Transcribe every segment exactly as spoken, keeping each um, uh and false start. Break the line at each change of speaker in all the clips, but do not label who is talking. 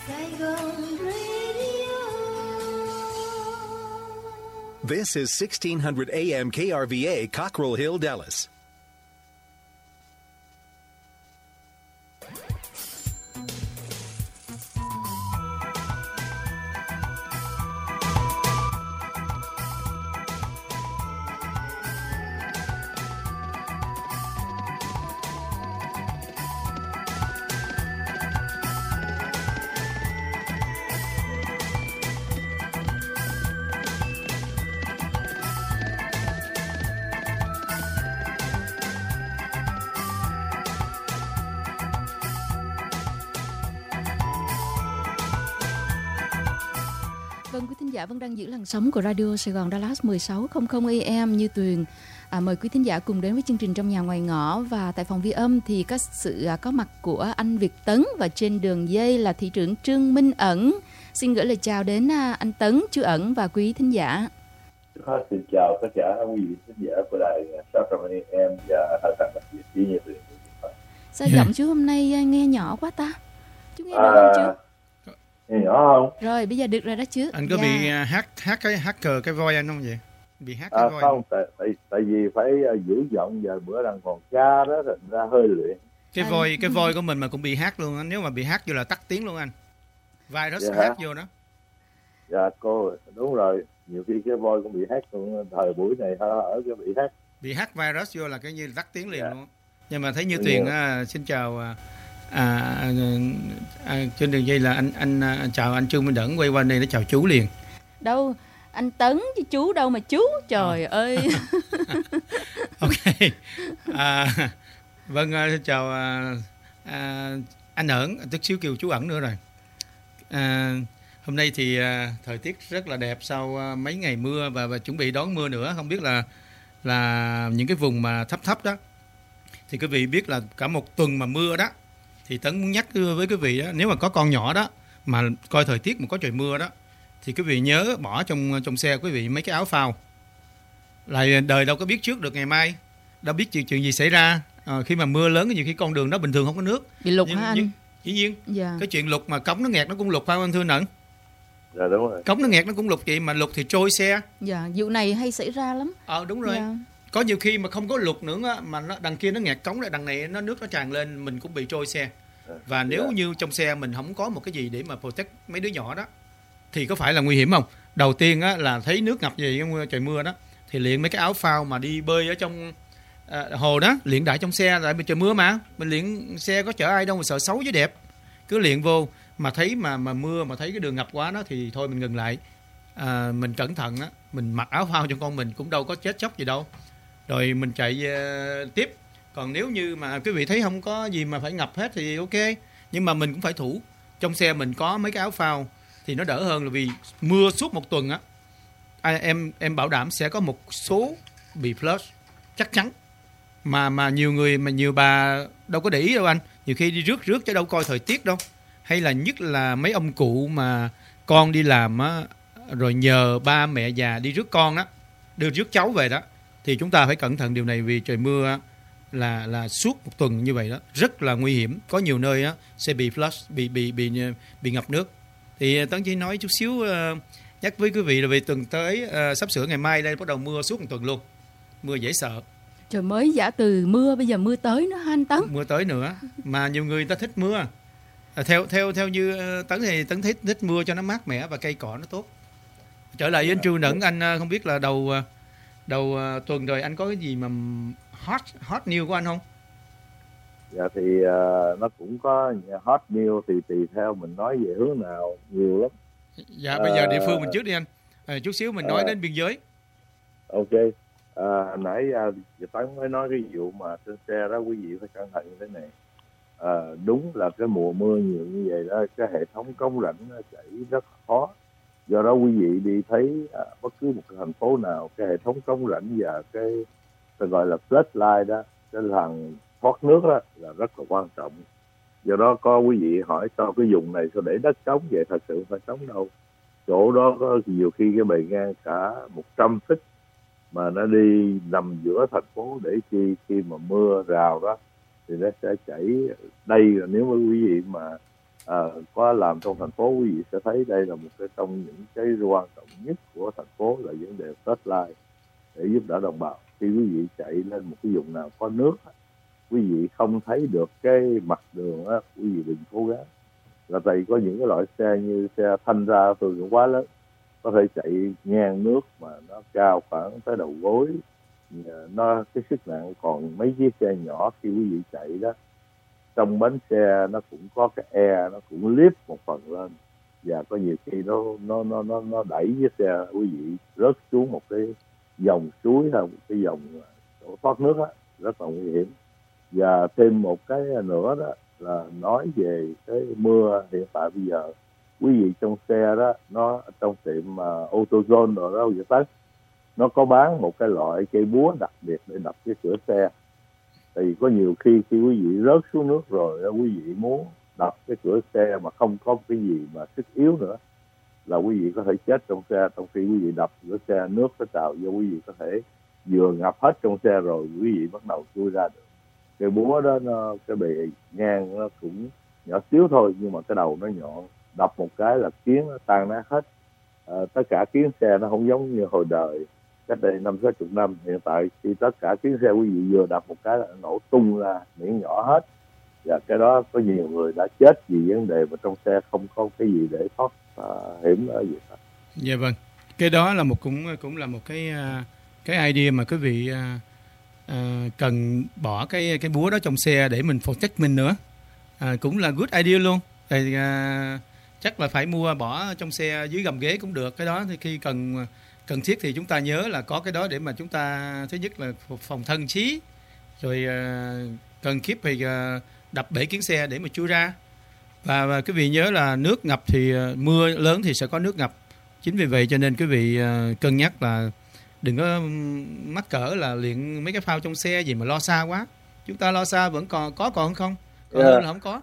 This is sixteen hundred A M K R V A, Cockrell Hill, Dallas.
Vâng, quý thính giả vẫn đang giữ làn sóng của Radio Sài Gòn Dallas mười sáu trăm A M như Tuyền. À, mời quý thính giả cùng đến với chương trình Trong Nhà Ngoài Ngõ. Và tại phòng ghi âm thì có sự à, có mặt của anh Việt Tấn, và trên đường dây là thị trưởng Trương Minh Ẩn. Xin gửi lời chào đến à, anh Tấn, chú Ẩn và quý thính giả.
Xin chào tất cả quý vị thính giả của đài sáu trăm A M và hai thằng đặc biệt với như Tuyền.
Sao giọng chú hôm nay nghe nhỏ quá ta? Chú nghe rõ không chú?
Nghe nhỏ không?
Rồi bây giờ được rồi đó chứ.
Anh có dạ. bị hát hát cái hacker cái voi anh không vậy? Bị hát cái
à,
voi
không? Tại, tại tại vì phải giữ giọng, giờ bữa đang còn ca đó, thành ra hơi luyện.
Cái anh... voi cái voi của mình mà cũng bị hát luôn anh. Nếu mà bị hát vô là tắt tiếng luôn anh. Virus dạ. hát vô đó.
Dạ cô đúng rồi. Nhiều khi cái voi cũng bị hát luôn. Thời buổi này ở cái bị hát.
Bị hát virus vô là cái như tắt tiếng liền dạ. luôn. Nhưng mà thấy như Tuyền á, xin chào. À, à, à, trên đường dây là anh anh anh chào anh Trương Minh Ẩn, quay qua đây nó chào chú liền.
Đâu anh Tấn chứ chú đâu mà chú, trời à. ơi.
Ok. À, vâng, chào à, à, anh Ẩn, tức xíu kêu chú Ẩn nữa rồi. À, hôm nay thì à, thời tiết rất là đẹp sau à, mấy ngày mưa và, và chuẩn bị đón mưa nữa. Không biết là là những cái vùng mà thấp thấp đó thì quý vị biết là cả một tuần mà mưa đó. Thì Tấn muốn nhắc với quý vị đó, nếu mà có con nhỏ đó mà coi thời tiết mà có trời mưa đó thì quý vị nhớ bỏ trong trong xe quý vị mấy cái áo phao. Lại đời đâu có biết trước được ngày mai, đâu biết chuyện chuyện gì xảy ra. À, khi mà mưa lớn nhiều khi con đường đó bình thường không có nước.
Bị lụt
nhưng,
hả anh?
Nhưng, dĩ nhiên. Dạ. Cái chuyện lụt mà cống nó nghẹt nó cũng lụt, phải không anh Thưa Nẫn?
Dạ đúng rồi.
Cống nó nghẹt nó cũng lụt vậy, mà lụt thì trôi xe.
Dạ, vụ này hay xảy ra lắm.
Ờ đúng rồi. Dạ. Có nhiều khi mà không có lụt nữa mà nó đằng kia nó nghẹt cống, lại đằng này nó nước nó tràn lên, mình cũng bị trôi xe. Và nếu yeah. như trong xe mình không có một cái gì để mà protect mấy đứa nhỏ đó thì có phải là nguy hiểm không? Đầu tiên á, là thấy nước ngập gì trời mưa đó thì luyện mấy cái áo phao mà đi bơi ở trong à, hồ đó, luyện đại trong xe, tại vì trời mưa mà mình luyện xe có chở ai đâu mà sợ xấu với đẹp, cứ luyện vô mà thấy mà mà mưa mà thấy cái đường ngập quá đó thì thôi mình ngừng lại, à, mình cẩn thận á, mình mặc áo phao cho con mình cũng đâu có chết chóc gì đâu, rồi mình chạy uh, tiếp. Còn nếu như mà quý vị thấy không có gì mà phải ngập hết thì ok, nhưng mà mình cũng phải thủ trong xe mình có mấy cái áo phao thì nó đỡ hơn, là vì mưa suốt một tuần á, à, em em bảo đảm sẽ có một số bị flush chắc chắn, mà mà nhiều người mà nhiều bà đâu có để ý đâu anh, nhiều khi đi rước rước chứ đâu coi thời tiết đâu, hay là nhất là mấy ông cụ mà con đi làm á, rồi nhờ ba mẹ già đi rước con á, đưa rước cháu về đó, thì chúng ta phải cẩn thận điều này, vì trời mưa á, là là suốt một tuần như vậy đó rất là nguy hiểm, có nhiều nơi á sẽ bị flush, bị bị bị bị ngập nước. Thì Tấn chỉ nói chút xíu uh, nhắc với quý vị là về tuần tới uh, sắp sửa ngày mai đây bắt đầu mưa suốt một tuần luôn, mưa dễ sợ.
Trời mới giả từ mưa bây giờ mưa tới nữa ha anh Tấn.
Mưa tới nữa mà nhiều người ta thích mưa. À, theo theo theo như uh, Tấn thì Tấn thích thích mưa cho nó mát mẻ và cây cỏ nó tốt. Trở lại với anh Trương Nẫn, anh uh, không biết là đầu uh, đầu uh, tuần rồi anh có cái gì mà hot hot news của anh không?
Dạ thì uh, nó cũng có hot news, thì tùy theo mình nói về hướng nào, nhiều lắm.
Dạ uh, bây giờ địa phương mình trước đi anh. À, chút xíu mình nói uh, đến biên giới.
Ok. Uh, nãy uh, Tấn mới nói cái vụ mà trên xe đó, quý vị phải cẩn thận như thế này. Uh, đúng là cái mùa mưa nhiều như vậy đó, cái hệ thống cống rãnh nó chảy rất khó. Do đó quý vị đi thấy uh, bất cứ một cái thành phố nào, cái hệ thống cống rãnh và cái tôi gọi là floodlight đó, cái làn thoát nước đó là rất là quan trọng. Do đó có quý vị hỏi sao cái vùng này sao để đất trống vậy, thật sự phải trống đâu. Chỗ đó có nhiều khi cái bề ngang cả một trăm feet mà nó đi nằm giữa thành phố, để chi khi mà mưa rào đó thì nó sẽ chảy. Đây là nếu mà quý vị mà à, có làm trong thành phố, quý vị sẽ thấy đây là một cái trong những cái quan trọng nhất của thành phố là vấn đề Tết Lai để giúp đỡ đồng bào. Khi quý vị chạy lên một cái vùng nào có nước, quý vị không thấy được cái mặt đường á, quý vị đừng cố gắng. Là tại vì có những cái loại xe như xe Thanh Ra tôi cũng quá lớn, có thể chạy ngang nước mà nó cao khoảng tới đầu gối, nó cái sức nặng còn mấy chiếc xe nhỏ khi quý vị chạy đó, trong bánh xe nó cũng có cái e, nó cũng lift một phần lên, và có nhiều khi nó nó nó nó nó đẩy chiếc xe quý vị rớt xuống một cái dòng suối hay một cái dòng chỗ thoát nước á, rất là nguy hiểm. Và thêm một cái nữa đó là nói về cái mưa hiện tại bây giờ, quý vị trong xe đó, nó trong tiệm uh, AutoZone rồi đó vậy tới, nó có bán một cái loại cây búa đặc biệt để đập cái cửa xe. Tại vì có nhiều khi khi quý vị rớt xuống nước rồi, quý vị muốn đập cái cửa xe mà không có cái gì mà sức yếu nữa, là quý vị có thể chết trong xe. Trong khi quý vị đập cửa xe, nước nó trào vô, quý vị có thể vừa ngập hết trong xe rồi quý vị bắt đầu chui ra được. Cái búa đó, nó cái bề ngang nó cũng nhỏ xíu thôi, nhưng mà cái đầu nó nhọn, đập một cái là kiến nó tan nát hết. À, tất cả kiến xe nó không giống như hồi đời cách đây năm sáu chục năm. Hiện tại khi tất cả kiến xe quý vị vừa đập một cái là nổ tung ra, miệng nhỏ hết. Và cái đó có nhiều người đã chết vì vấn đề mà trong xe không có cái gì để thoát à, hiểm ở gì hết.
Dạ vâng, cái đó là một cũng cũng là một cái cái idea mà quý vị à, à, cần bỏ cái cái búa đó trong xe để mình protect mình nữa. À, cũng là good idea luôn. Thì à, chắc là phải mua bỏ trong xe dưới gầm ghế cũng được. Cái đó thì khi cần cần thiết thì chúng ta nhớ là có cái đó để mà chúng ta thứ nhất là phòng thân chí, rồi à, cần kiếp thì à, đập bể kiến xe để mà chui ra. Và, và quý vị nhớ là nước ngập thì mưa lớn thì sẽ có nước ngập. Chính vì vậy cho nên quý vị uh, cân nhắc là đừng có mắc cỡ là luyện mấy cái phao trong xe gì mà lo xa quá. Chúng ta lo xa vẫn còn có còn không? Còn yeah. hơn là không có.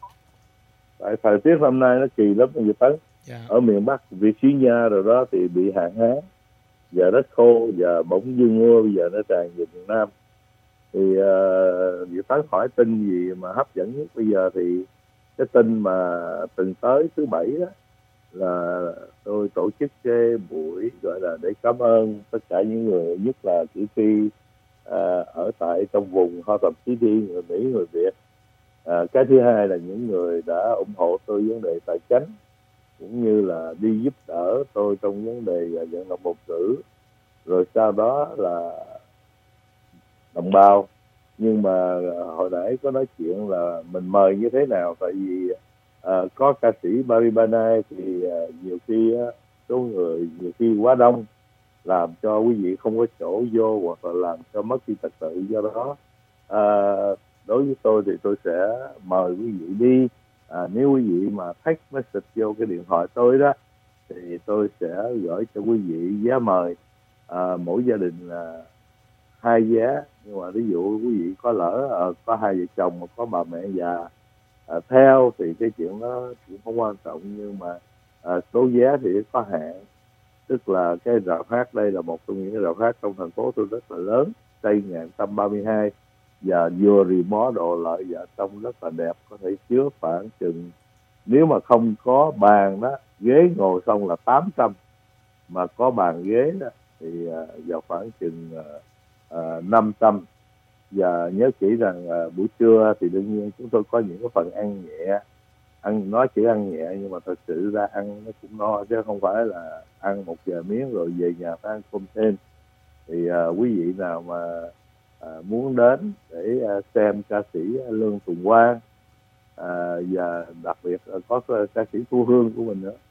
Tại thời tiết năm nay nó kỳ lắm như Tấn. Yeah. Ở miền Bắc, Virginia rồi đó thì bị hạn hán, giờ đất khô, giờ bỗng dưng mưa, bây giờ nó tràn về miền Nam. Thì uh, Việt Tấn hỏi tin gì mà hấp dẫn nhất bây giờ thì cái tin mà tuần tới thứ bảy đó là tôi tổ chức cái buổi gọi là để cảm ơn tất cả những người, nhất là cử tri à, ở tại trong vùng Harlem City, người Mỹ, người Việt. À, cái thứ hai là những người đã ủng hộ tôi vấn đề tài chính, cũng như là đi giúp đỡ tôi trong vấn đề vận động bầu cử. Rồi sau đó là đồng bào. Nhưng mà hồi nãy có nói chuyện là mình mời như thế nào, tại vì à, có ca sĩ Maribana thì à, nhiều khi á, số người nhiều khi quá đông làm cho quý vị không có chỗ vô, hoặc là làm cho mất đi trật tự. Do đó à, đối với tôi thì tôi sẽ mời quý vị đi. À, nếu quý vị mà text message vô cái điện thoại tôi đó thì tôi sẽ gửi cho quý vị giá mời, à, mỗi gia đình là hai giá. Nhưng mà ví dụ quý vị có lỡ à, có hai vợ chồng mà có bà mẹ già à, theo thì cái chuyện đó cũng không quan trọng, nhưng mà à, số giá thì có hạn. Tức là cái rạp hát đây là một trong những cái rạp hát trong thành phố tôi rất là lớn, xây một nghìn chín trăm ba mươi hai và vừa remodel lại và trông rất là đẹp, có thể chứa khoảng chừng, nếu mà không có bàn đó, ghế ngồi xong là tám trăm, mà có bàn ghế đó thì à, vào khoảng chừng à, à, năm trăm. Và nhớ kỹ rằng à, buổi trưa thì đương nhiên chúng tôi có những cái phần ăn nhẹ, ăn nói chữ ăn nhẹ nhưng mà thật sự ra ăn nó cũng no, chứ không phải là ăn một vài miếng rồi về nhà phải ăn cơm thêm. Thì à, quý vị nào mà à, muốn đến để à, xem ca sĩ Lương Tùng Quang à, và đặc biệt à, có ca sĩ Thu Hương của mình nữa,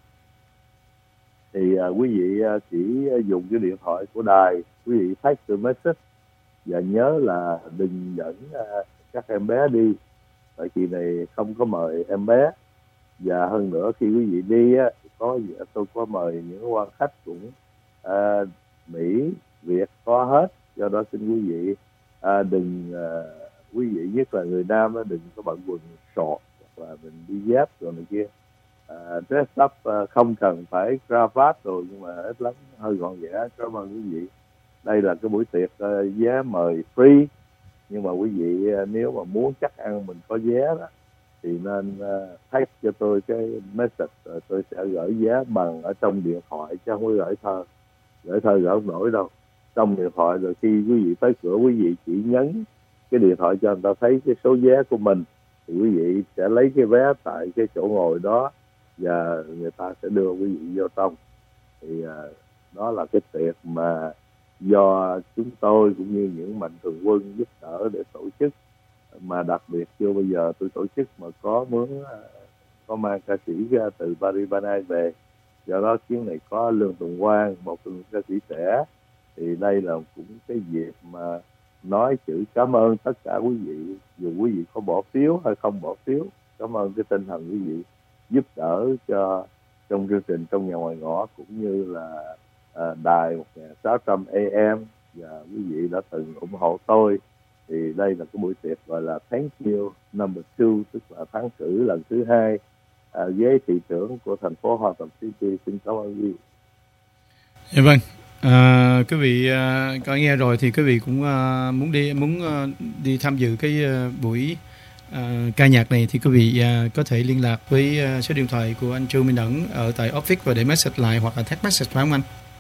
thì à, quý vị à, chỉ dùng cái điện thoại của đài, quý vị text từ message và nhớ là đừng dẫn à, các em bé đi, tại kỳ này không có mời em bé. Và hơn nữa khi quý vị đi á, có tôi có mời những quan khách cũng à, Mỹ, Việt có hết. Do đó xin quý vị à, đừng à, quý vị nhất là người nam á, đừng có bận quần short hoặc là mình đi dép rồi này kia. À, dress up à, không cần phải cravat rồi, nhưng mà ít lắm hơi gọn ghẽ. Cảm ơn quý vị. Đây là cái buổi tiệc uh, giá mời free, nhưng mà quý vị uh, nếu mà muốn chắc ăn mình có vé đó thì nên uh, text cho tôi cái message, rồi tôi sẽ gửi vé bằng ở trong điện thoại chứ không có gửi thơ. Gửi thơ gửi không nổi đâu. Trong điện thoại, rồi khi quý vị tới cửa, quý vị chỉ nhấn cái điện thoại cho người ta thấy cái số vé của mình, thì quý vị sẽ lấy cái vé tại cái chỗ ngồi đó và người ta sẽ đưa quý vị vô trong. Thì uh, đó là cái tiệc mà do chúng tôi cũng như những mạnh thường quân giúp đỡ để tổ chức, mà đặc biệt chưa bao giờ tôi tổ chức mà có mướn có mang ca sĩ ra từ Paris Banai về. Do đó chuyến này có Lương Tùng Quang, một ca sĩ trẻ, thì đây là cũng cái dịp mà nói chữ cảm ơn tất cả quý vị, dù quý vị có bỏ phiếu hay không bỏ phiếu. Cảm ơn cái tinh thần quý vị giúp đỡ cho trong chương trình Trong Nhà Ngoài Ngõ, cũng như là à, đài một nghìn sáu trăm A M, và quý vị đã từng ủng hộ tôi. Thì đây là cái buổi tiệc gọi là Thank You Number Two, tức là thắng cử lần thứ hai à, với thị trưởng của thành phố Hòa Bình City. Xin cảm ơn quý vị.
Dạ vâng. À, quý vị à, có nghe rồi thì quý vị cũng à, muốn đi muốn à, đi tham dự cái à, buổi à, ca nhạc này thì quý vị à, có thể liên lạc với à, số điện thoại của anh Trương Minh Ẩn ở tại office và để message lại, hoặc là text message, phải không anh?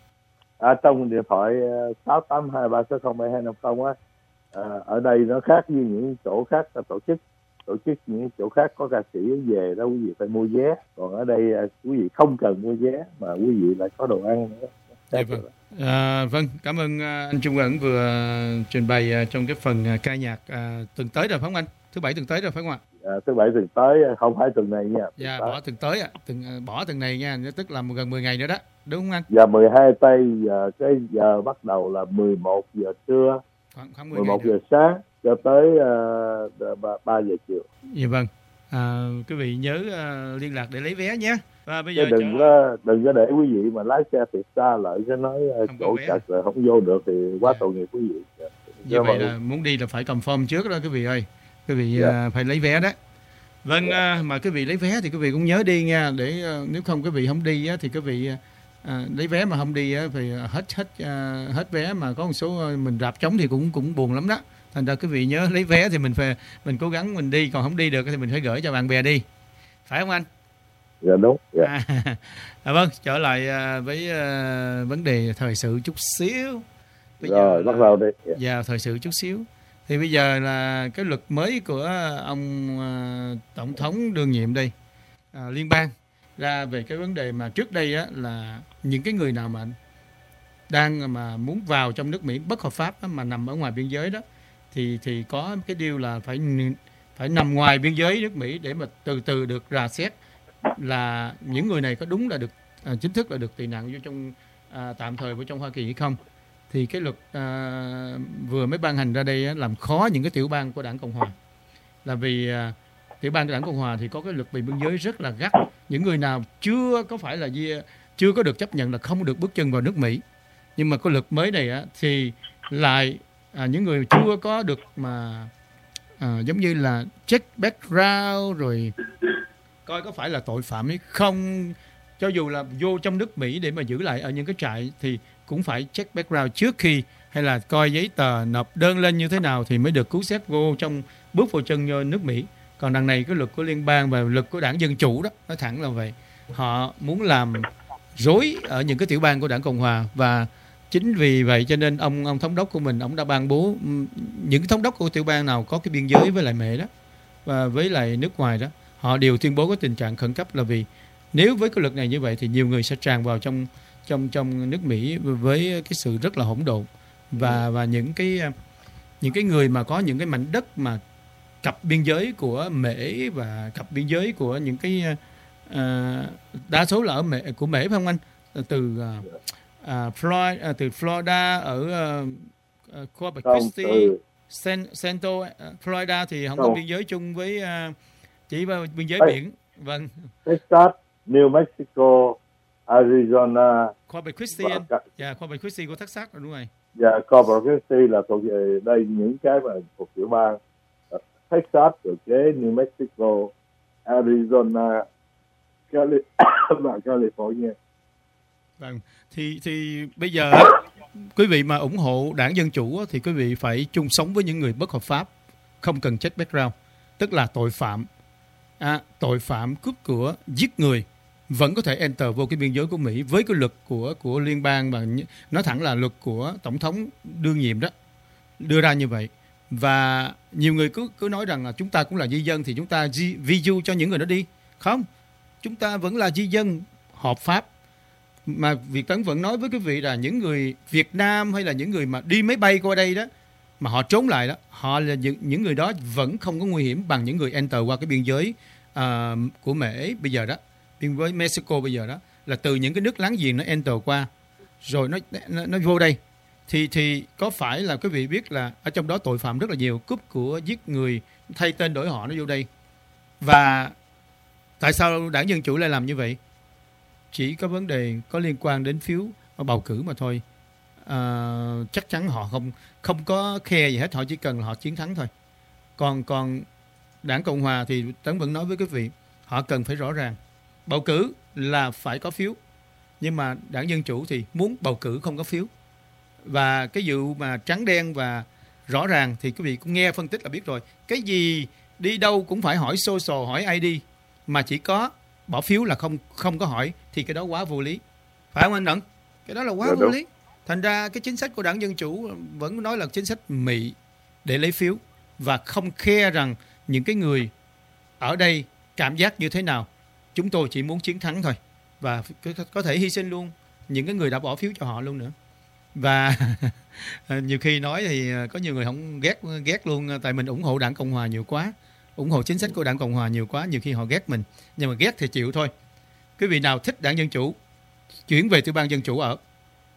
À, trong điện thoại sáu tám hai ba sáu không bảy hai năm không á, à, ở đây nó khác với những chỗ khác ta tổ chức. Tổ chức những chỗ khác có ca sĩ về đó quý vị phải mua vé, còn ở đây à, quý vị không cần mua vé mà quý vị lại có đồ ăn nữa.
Dạ, vâng. À, vâng, cảm ơn anh Trung Ẩn vừa trình bày trong cái phần ca nhạc à, tuần tới rồi phải không anh? Thứ bảy tuần tới rồi phải không ạ?
À, thứ bảy tuần tới, không phải tuần này nha.
Dạ, bỏ tuần tới ạ, tuần bỏ tuần này nha, tức là gần mười ngày nữa đó, đúng không anh?
Giờ mười hai tây, giờ cái giờ bắt đầu là mười một giờ trưa,
khoảng, khoảng mười,
mười một
giờ
sáng cho tới uh, ba giờ chiều.
Dạ vâng. À, quý vị nhớ uh, liên lạc để lấy vé nhé. Và bây giờ
đừng có đừng có để quý vị mà lái xe thiệt xa lại cái nói chỗ chặt rồi không vô được thì quá yeah. tội nghiệp quý vị.
Như dạ, vậy là muốn đi là phải confirm trước đó quý vị ơi. Quý vị yeah. uh, phải lấy vé đó. Vâng, yeah. uh, mà quý vị lấy vé thì quý vị cũng nhớ đi nha, để uh, nếu không quý vị không đi uh, thì quý vị uh, lấy vé mà không đi uh, thì hết hết uh, hết vé mà có một số uh, mình rạp trống thì cũng cũng buồn lắm đó. Thành ra quý vị nhớ lấy vé thì mình phải mình cố gắng mình đi, còn không đi được thì mình phải gửi cho bạn bè đi. Phải không anh?
Dạ đúng. Dạ.
À, à, vâng, trở lại à, với à, vấn đề thời sự chút xíu. Bây
Rồi,
giờ
bắt đầu đi.
Dạ, yeah, thời sự chút xíu. Thì bây giờ là cái luật mới của ông à, Tổng thống đương nhiệm đây, à, liên bang, ra về cái vấn đề mà trước đây á, là những cái người nào mà đang mà muốn vào trong nước Mỹ bất hợp pháp đó, mà nằm ở ngoài biên giới đó, thì thì có cái điều là phải phải nằm ngoài biên giới nước Mỹ để mà từ từ được rà xét là những người này có đúng là được à, chính thức là được tị nạn vô trong à, tạm thời vào trong Hoa Kỳ hay không. Thì cái luật à, vừa mới ban hành ra đây á, làm khó những cái tiểu bang của Đảng Cộng Hòa, là vì à, tiểu bang của Đảng Cộng Hòa thì có cái luật về biên giới rất là gắt. Những người nào chưa có phải là chưa có được chấp nhận là không được bước chân vào nước Mỹ, nhưng mà cái luật mới này á, thì lại à, những người chưa có được mà à, giống như là check background rồi coi có phải là tội phạm hay không, cho dù là vô trong nước Mỹ để mà giữ lại ở những cái trại thì cũng phải check background trước khi, hay là coi giấy tờ nộp đơn lên như thế nào thì mới được cứu xét vô trong bước vào chân vô nước Mỹ. Còn đằng này cái luật của liên bang và luật của Đảng Dân Chủ đó, nói thẳng là vậy, họ muốn làm rối ở những cái tiểu bang của Đảng Cộng Hòa, và chính vì vậy cho nên ông ông thống đốc của mình ông đã ban bố những thống đốc của tiểu bang nào có cái biên giới với lại Mỹ đó và với lại nước ngoài đó, họ đều tuyên bố cái tình trạng khẩn cấp, là vì nếu với cái luật này như vậy thì nhiều người sẽ tràn vào trong trong trong nước Mỹ với cái sự rất là hỗn độn, và và những cái những cái người mà có những cái mảnh đất mà cặp biên giới của Mỹ và cặp biên giới của những cái uh, đa số là ở Mỹ, của Mỹ phải không anh, từ uh, uh, Florida, uh, từ Florida ở uh, uh, Corpus Christi, San, Santo, uh, Florida thì không, không có biên giới chung với uh, chỉ vào biên giới biển. Vâng.
Texas, New Mexico, Arizona,
Corpus Christi, dạ, Corpus Christi của Texas đúng rồi.
Dạ, Corpus Christi là thuộc về đây những cái mà thuộc tiểu bang Texas, rồi kế New Mexico, Arizona, Cali- và California.
Vâng, thì thì bây giờ quý vị mà ủng hộ Đảng Dân Chủ thì quý vị phải chung sống với những người bất hợp pháp, không cần check background, tức là tội phạm. à, tội phạm cướp của, giết người vẫn có thể enter vô cái biên giới của Mỹ với cái luật của của liên bang, và nói thẳng là luật của tổng thống đương nhiệm đó đưa ra như vậy. Và nhiều người cứ cứ nói rằng là chúng ta cũng là di dân thì chúng ta visa cho những người đó đi. Không, chúng ta vẫn là di dân hợp pháp. Mà Việt Tấn vẫn nói với quý vị là những người Việt Nam hay là những người mà đi máy bay qua đây đó mà họ trốn lại đó, họ là những, những người đó vẫn không có nguy hiểm bằng những người enter qua cái biên giới uh, của Mễ bây giờ đó, biên giới Mexico bây giờ đó, là từ những cái nước láng giềng nó enter qua rồi nó nó, nó vô đây. Thì thì có phải là quý vị biết là ở trong đó tội phạm rất là nhiều, cướp của, giết người, thay tên đổi họ nó vô đây. Và tại sao đảng Dân Chủ lại làm như vậy? Chỉ có vấn đề có liên quan đến phiếu bầu cử mà thôi. À, chắc chắn họ không không có khe gì hết, họ chỉ cần là họ chiến thắng thôi. Còn còn đảng Cộng Hòa thì Tấn vẫn nói với quý vị, họ cần phải rõ ràng. Bầu cử là phải có phiếu, nhưng mà đảng Dân Chủ thì muốn bầu cử không có phiếu. Và cái vụ mà trắng đen và rõ ràng thì quý vị cũng nghe phân tích là biết rồi. Cái gì đi đâu cũng phải hỏi social, hỏi i đê, mà chỉ có bỏ phiếu là không không có hỏi thì cái đó quá vô lý. Phải không anh Đặng? Cái đó là quá
Dạ,
vô
đúng.
lý. Thành ra cái chính sách của đảng Dân Chủ vẫn nói là chính sách mị để lấy phiếu, và không khe rằng những cái người ở đây cảm giác như thế nào. Chúng tôi chỉ muốn chiến thắng thôi, và có thể hy sinh luôn những cái người đã bỏ phiếu cho họ luôn nữa. Và nhiều khi nói thì có nhiều người không ghét ghét luôn, tại mình ủng hộ đảng Cộng Hòa nhiều quá, ủng hộ chính sách của đảng Cộng Hòa nhiều quá, nhiều khi họ ghét mình. Nhưng mà ghét thì chịu thôi. Quý vị nào thích đảng Dân Chủ chuyển về tiểu bang Dân Chủ ở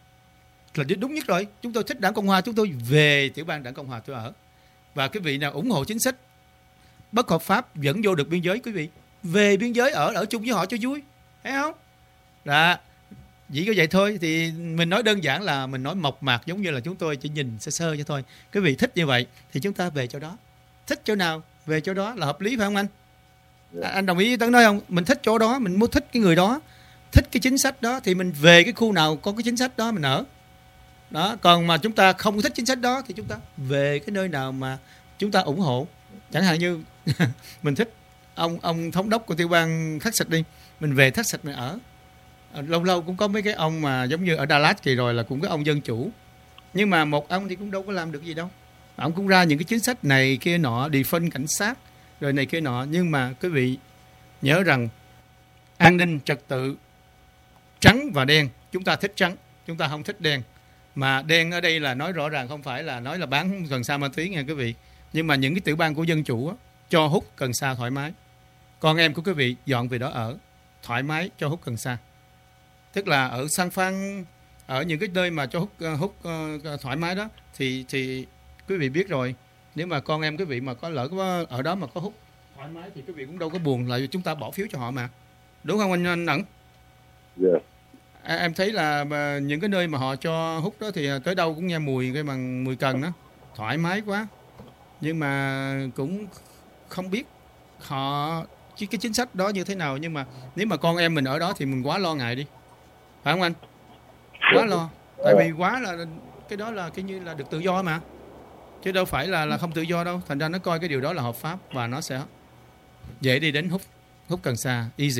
là đúng nhất rồi. Chúng tôi thích đảng Cộng Hòa, chúng tôi về tiểu bang đảng Cộng Hòa tôi ở. Và quý vị nào ủng hộ chính sách bất hợp pháp vẫn vô được biên giới, quý vị về biên giới ở ở chung với họ cho vui, thấy không? Là chỉ có vậy thôi. Thì mình nói đơn giản là mình nói mộc mạc, giống như là chúng tôi chỉ nhìn sơ sơ cho thôi. Quý vị thích như vậy thì chúng ta về chỗ đó, thích chỗ nào về chỗ đó là hợp lý, phải không anh? À, anh đồng ý với Tấn nói không? Mình thích chỗ đó, mình muốn thích cái người đó, thích cái chính sách đó thì mình về cái khu nào có cái chính sách đó mình ở. Đó, còn mà chúng ta không thích chính sách đó thì chúng ta về cái nơi nào mà chúng ta ủng hộ. Chẳng hạn như mình thích ông ông thống đốc của tiểu bang Texas đi, mình về Texas mình ở. À, lâu lâu cũng có mấy cái ông mà giống như ở Dallas kỳ rồi là cũng có ông Dân Chủ, nhưng mà một ông thì cũng đâu có làm được gì đâu. Ông cũng ra những cái chính sách này kia nọ, đi phân cảnh sát rồi này kia nọ. Nhưng mà quý vị nhớ rằng an ninh trật tự trắng và đen, chúng ta thích trắng, chúng ta không thích đen. Mà đen ở đây là nói rõ ràng không phải là nói là bán cần sa ma túy nha quý vị. Nhưng mà những cái tiểu bang của Dân Chủ á, cho hút cần sa thoải mái. Con em của quý vị dọn về đó ở thoải mái, cho hút cần sa. Tức là ở San Phan, ở những cái nơi mà cho hút hút uh, thoải mái đó thì thì quý vị biết rồi. Nếu mà con em quý vị mà có lỡ có ở đó mà có hút thoải mái thì quý vị cũng đâu có buồn, là chúng ta bỏ phiếu cho họ mà, đúng không anh anh Ẩn?
Dạ.
À, em thấy là mà những cái nơi mà họ cho hút đó thì tới đâu cũng nghe mùi cái bằng mùi cần đó, thoải mái quá. Nhưng mà cũng không biết họ chứ cái chính sách đó như thế nào. Nhưng mà nếu mà con em mình ở đó thì mình quá lo ngại đi, phải không anh? Quá lo. Tại vì quá là cái đó là cái như là được tự do mà, chứ đâu phải là là không tự do đâu. Thành ra nó coi cái điều đó là hợp pháp và nó sẽ dễ đi đến hút hút cần sa, easy.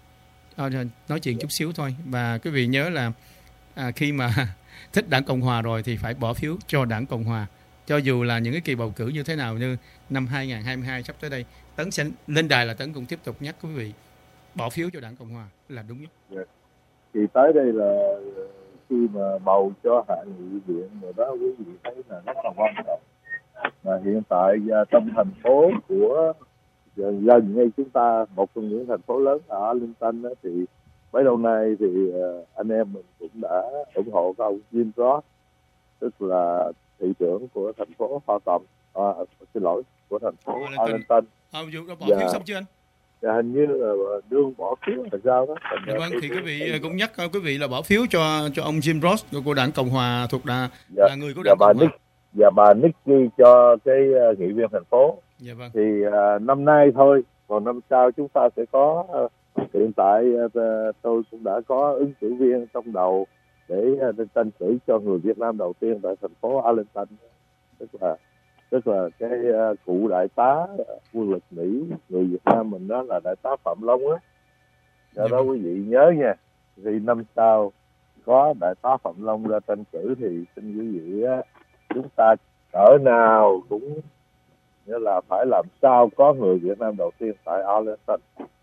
À, nói chuyện chút xíu thôi. Và quý vị nhớ là à, khi mà thích đảng Cộng Hòa rồi thì phải bỏ phiếu cho đảng Cộng Hòa, cho dù là những cái kỳ bầu cử như thế nào. Như năm hai không hai hai sắp tới đây, Tấn sẽ lên đài là Tấn cũng tiếp tục nhắc quý vị bỏ phiếu cho đảng Cộng Hòa là đúng nhất.
Yeah. Thì tới đây là khi mà bầu cho hạ nghị viện rồi đó, quý vị thấy là rất là quan trọng. Mà hiện tại trong thành phố của gần ngay chúng ta, một trong những thành phố lớn ở Arlington đó, thì mấy lâu nay thì anh em mình cũng đã ủng hộ cái ông Jim Ross, tức là thị trưởng của thành phố Hoa Cầm, à, xin lỗi, của thành phố Arlington.
À, đã bỏ
dạ.
phiếu xong chưa anh?
Dạ, hình như là đương bỏ phiếu là sao đó.
Dạ, vâng, thì quý vị cũng nhắc quý vị là bỏ phiếu cho cho ông Jim Ross của đảng Cộng Hòa, thuộc là,
dạ.
là người của
dạ,
đảng Cộng Hòa.
Nick, và bà Nikki cho cái uh, nghị viên thành phố.
Dạ, vâng.
Thì uh, năm nay thôi, còn năm sau chúng ta sẽ có uh, hiện tại uh, tôi cũng đã có ứng cử viên trong đầu để uh, tranh cử cho người Việt Nam đầu tiên tại thành phố Arlington, tức là tức là cái uh, cụ đại tá quân lực Mỹ người Việt Nam mình đó là đại tá Phạm Long á. Do
Dạ
đó
vâng.
quý vị nhớ nha, thì năm sau có đại tá Phạm Long ra tranh cử thì xin quý vị á, chúng ta cỡ nào cũng nghĩa là phải làm sao có người Việt Nam đầu tiên tại Arlington.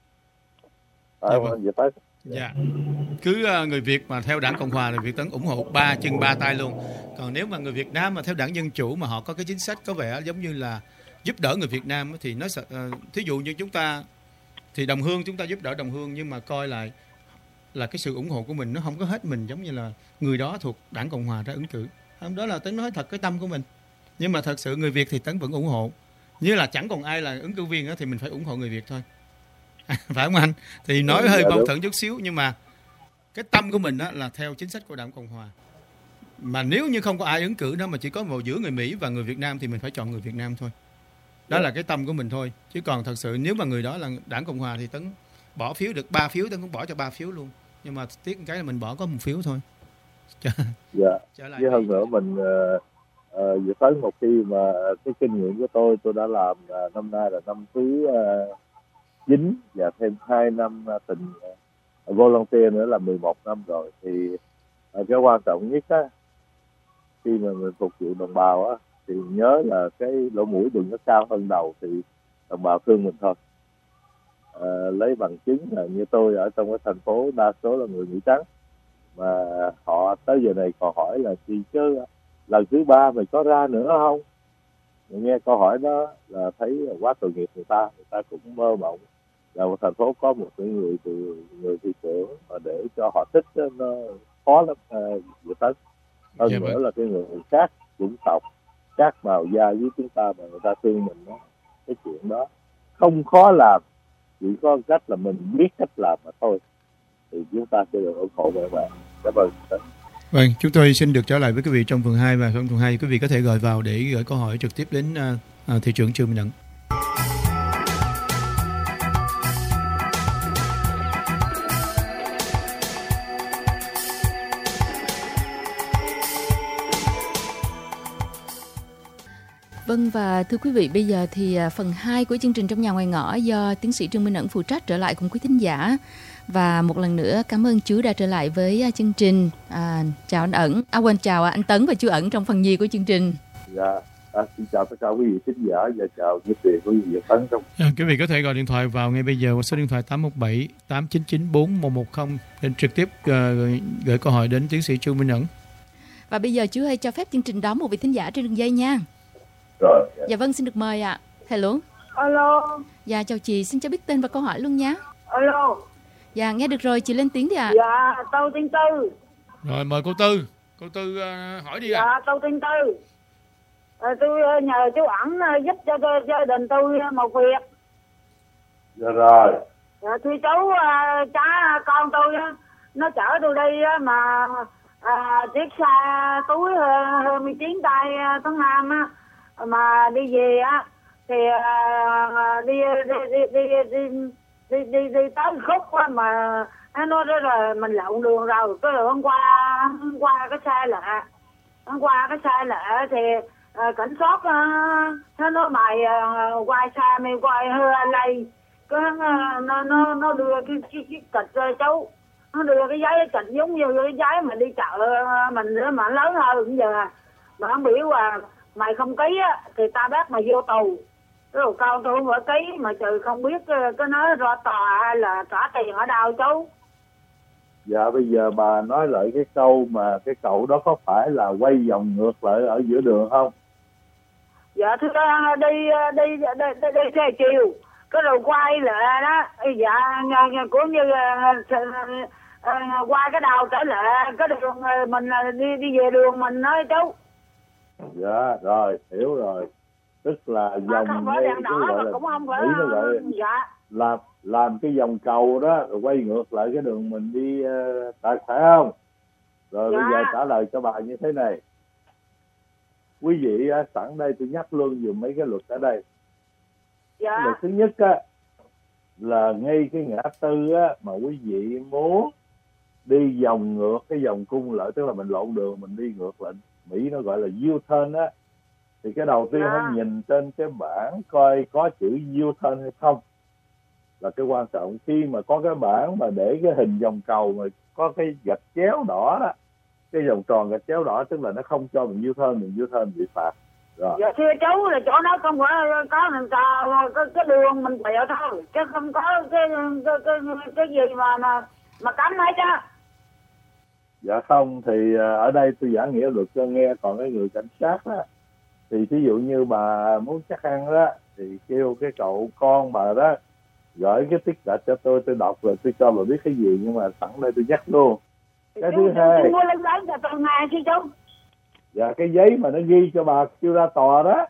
Phải
Dạ
không
vâng.
anh Việt Tấn?
Dạ. Cứ uh, người Việt mà theo đảng Cộng Hòa thì Việt Tấn ủng hộ ba chân ba tay luôn. Còn nếu mà người Việt Nam mà theo đảng Dân Chủ mà họ có cái chính sách có vẻ giống như là giúp đỡ người Việt Nam thì nó sẽ uh, thí dụ như chúng ta thì đồng hương, chúng ta giúp đỡ đồng hương, nhưng mà coi lại là cái sự ủng hộ của mình nó không có hết mình, giống như là người đó thuộc đảng Cộng Hòa ra ứng cử. Hôm đó là Tấn nói thật cái tâm của mình. Nhưng mà thật sự người Việt thì Tấn vẫn ủng hộ. Như là chẳng còn ai là ứng cử viên đó, thì mình phải ủng hộ người Việt thôi. Phải không anh? Thì nói
Ừ,
hơi
dạ
mâu
đúng.
thuẫn chút xíu, nhưng mà cái tâm của mình đó là theo chính sách của đảng Cộng Hòa. Mà nếu như không có ai ứng cử đó mà chỉ có vào giữa người Mỹ và người Việt Nam thì mình phải chọn người Việt Nam thôi. Đó là cái tâm của mình thôi. Chứ còn thật sự nếu mà người đó là đảng Cộng Hòa thì Tấn bỏ phiếu được ba phiếu, Tấn cũng bỏ cho ba phiếu luôn. Nhưng mà tiếc cái là mình bỏ có một phiếu thôi.
Dạ.
Trở lại
Với hơn
Mỹ.
nữa mình uh, uh, Việt Tấn, một khi mà cái kinh nghiệm của tôi tôi đã làm uh, năm nay là năm thứ uh, chín và thêm hai năm uh, tình uh, volunteer nữa là mười một năm rồi, thì uh, cái quan trọng nhất á, khi mà mình phục vụ đồng bào á, thì nhớ là cái lỗ mũi đừng có cao hơn đầu thì đồng bào thương mình thôi. À, lấy bằng chứng là như tôi ở trong cái thành phố đa số là người Mỹ trắng, mà họ tới giờ này còn hỏi là gì chứ lần thứ ba mày có ra nữa không? Mình nghe câu hỏi đó là thấy quá tội nghiệp người ta, người ta cũng mơ mộng là một thành phố có một người từ người thị trưởng mà để cho họ thích đó, nó khó lắm. Người ta hơn
Dạ
nữa
vâng.
là cái người khác chủng tộc, khác màu da với chúng ta mà người ta thương mình đó, cái chuyện đó không khó làm, chỉ có cách là mình biết cách làm mà thôi, thì chúng ta sẽ được ủng hộ các bạn. Cảm ơn.
Vâng, chúng tôi xin được trở lại với quý vị trong phần hai, và trong phần hai quý vị có thể gọi vào để gửi câu hỏi trực tiếp đến uh, uh, thị trưởng Trương Minh Ẩn.
Vâng, và thưa quý vị, bây giờ thì phần hai của chương trình Trong Nhà Ngoài Ngõ do tiến sĩ Trương Minh Ẩn phụ trách trở lại cùng quý thính giả. Và một lần nữa cảm ơn chú đã trở lại với chương trình. À, chào anh Ẩn, à quên chào anh Tấn và chú Ẩn trong phần nhì của chương trình.
Dạ, à, xin chào tất cả quý vị thính giả và chào quý vị quý vị Tấn trong.
À, quý vị có thể gọi điện thoại vào ngay bây giờ qua số điện thoại tám một bảy tám chín chín bốn một một không để trực tiếp uh, gửi, gửi câu hỏi đến tiến sĩ Trương Minh Ẩn.
Và bây giờ chú hãy cho phép chương trình đón một vị thính giả trên đường dây nha.
Rồi.
Dạ vâng, xin được mời ạ. Hello.
Alo.
Dạ chào chị, xin cho biết tên và câu hỏi luôn nhé.
Alo.
Dạ nghe được rồi, chị lên tiếng đi ạ.
Dạ, tôi tên Tư.
Rồi mời cô Tư. Cô Tư uh, hỏi đi ạ.
Dạ,
À.
tôi tên Tư. À, tôi nhờ chú Ẩn giúp cho tôi, gia đình tôi một việc.
Dạ rồi.
Dạ, thưa chú, cha con tôi nó chở tôi đi mà à, chiếc xe túi hai mươi chín tay tháng năm á, mà đi về á thì à, đi, đi, đi, đi, đi, đi, đi, đi tới khúc á mà nó nói đó là mình lộn đường rồi. Cái hôm qua hôm qua cái xe lạ hôm qua cái xe lạ thì à, cảnh sát à, nó nói mày à, quay xe mày quay hơi lây cái nó nó nó đưa cái cái, cái kịch cho cháu, nó đưa cái giấy kịch giống như cái giấy mà đi chợ mình nữa mà lớn hơn giờ mà không biểu là mày không ký á thì ta bắt mày vô tù. Rồi con tôi không phải ký mà trừ không biết cái nói ra tòa hay là trả tiền ở đâu chú.
Dạ bây giờ bà nói lại cái câu mà cái cậu đó có phải là quay vòng ngược lại ở giữa đường không?
Dạ thưa đi đi đi đi, đi, đi theo chiều cái rồi quay lại đó. Dạ cũng như uh, qua cái đầu trở lại cái đường mình đi đi về đường mình nói chú.
Dạ rồi, hiểu rồi. Tức là vòng
không phải đèn đỏ mà cũng không phải
nó gọi
dạ
làm làm cái vòng cầu đó rồi quay ngược lại cái đường mình đi uh, tại phải không? Rồi dạ. Bây giờ trả lời cho bà như thế này. Quý vị uh, sẵn đây tôi nhắc luôn dùm mấy cái luật ở đây.
Dạ.
Luật thứ nhất á là ngay cái ngã tư á mà quý vị muốn đi vòng ngược cái vòng cung lại, tức là mình lộn đường mình đi ngược lại, Mỹ nó gọi là U-turn á, Thì cái đầu tiên
Dạ.
phải nhìn trên cái bảng coi có chữ U-turn hay không, là cái quan trọng. Khi mà có cái bảng mà để cái hình vòng cầu mà có cái gạch chéo đỏ đó, cái vòng tròn gạch chéo đỏ, tức là nó không cho mình U-turn, mình U-turn bị phạt. Rồi.
Dạ thưa chú là chỗ đó không phải có mình ta cái, cái đường mình bịa thôi, chứ không có cái cái cái, cái gì mà mà mà cấm hết á.
Dạ không, thì ở đây tôi giảng nghĩa luật cho nghe. Còn cái người cảnh sát đó, thì ví dụ như bà muốn chắc ăn đó, thì kêu cái cậu con bà đó gửi cái tiết lệch cho tôi, tôi đọc rồi tôi cho bà biết cái gì. Nhưng mà sẵn đây tôi nhắc luôn. Cái
Chú,
thứ hai,
chú mua lên lớn cho tôi nghe chứ chú.
dạ cái giấy mà nó ghi cho bà kêu ra tòa đó.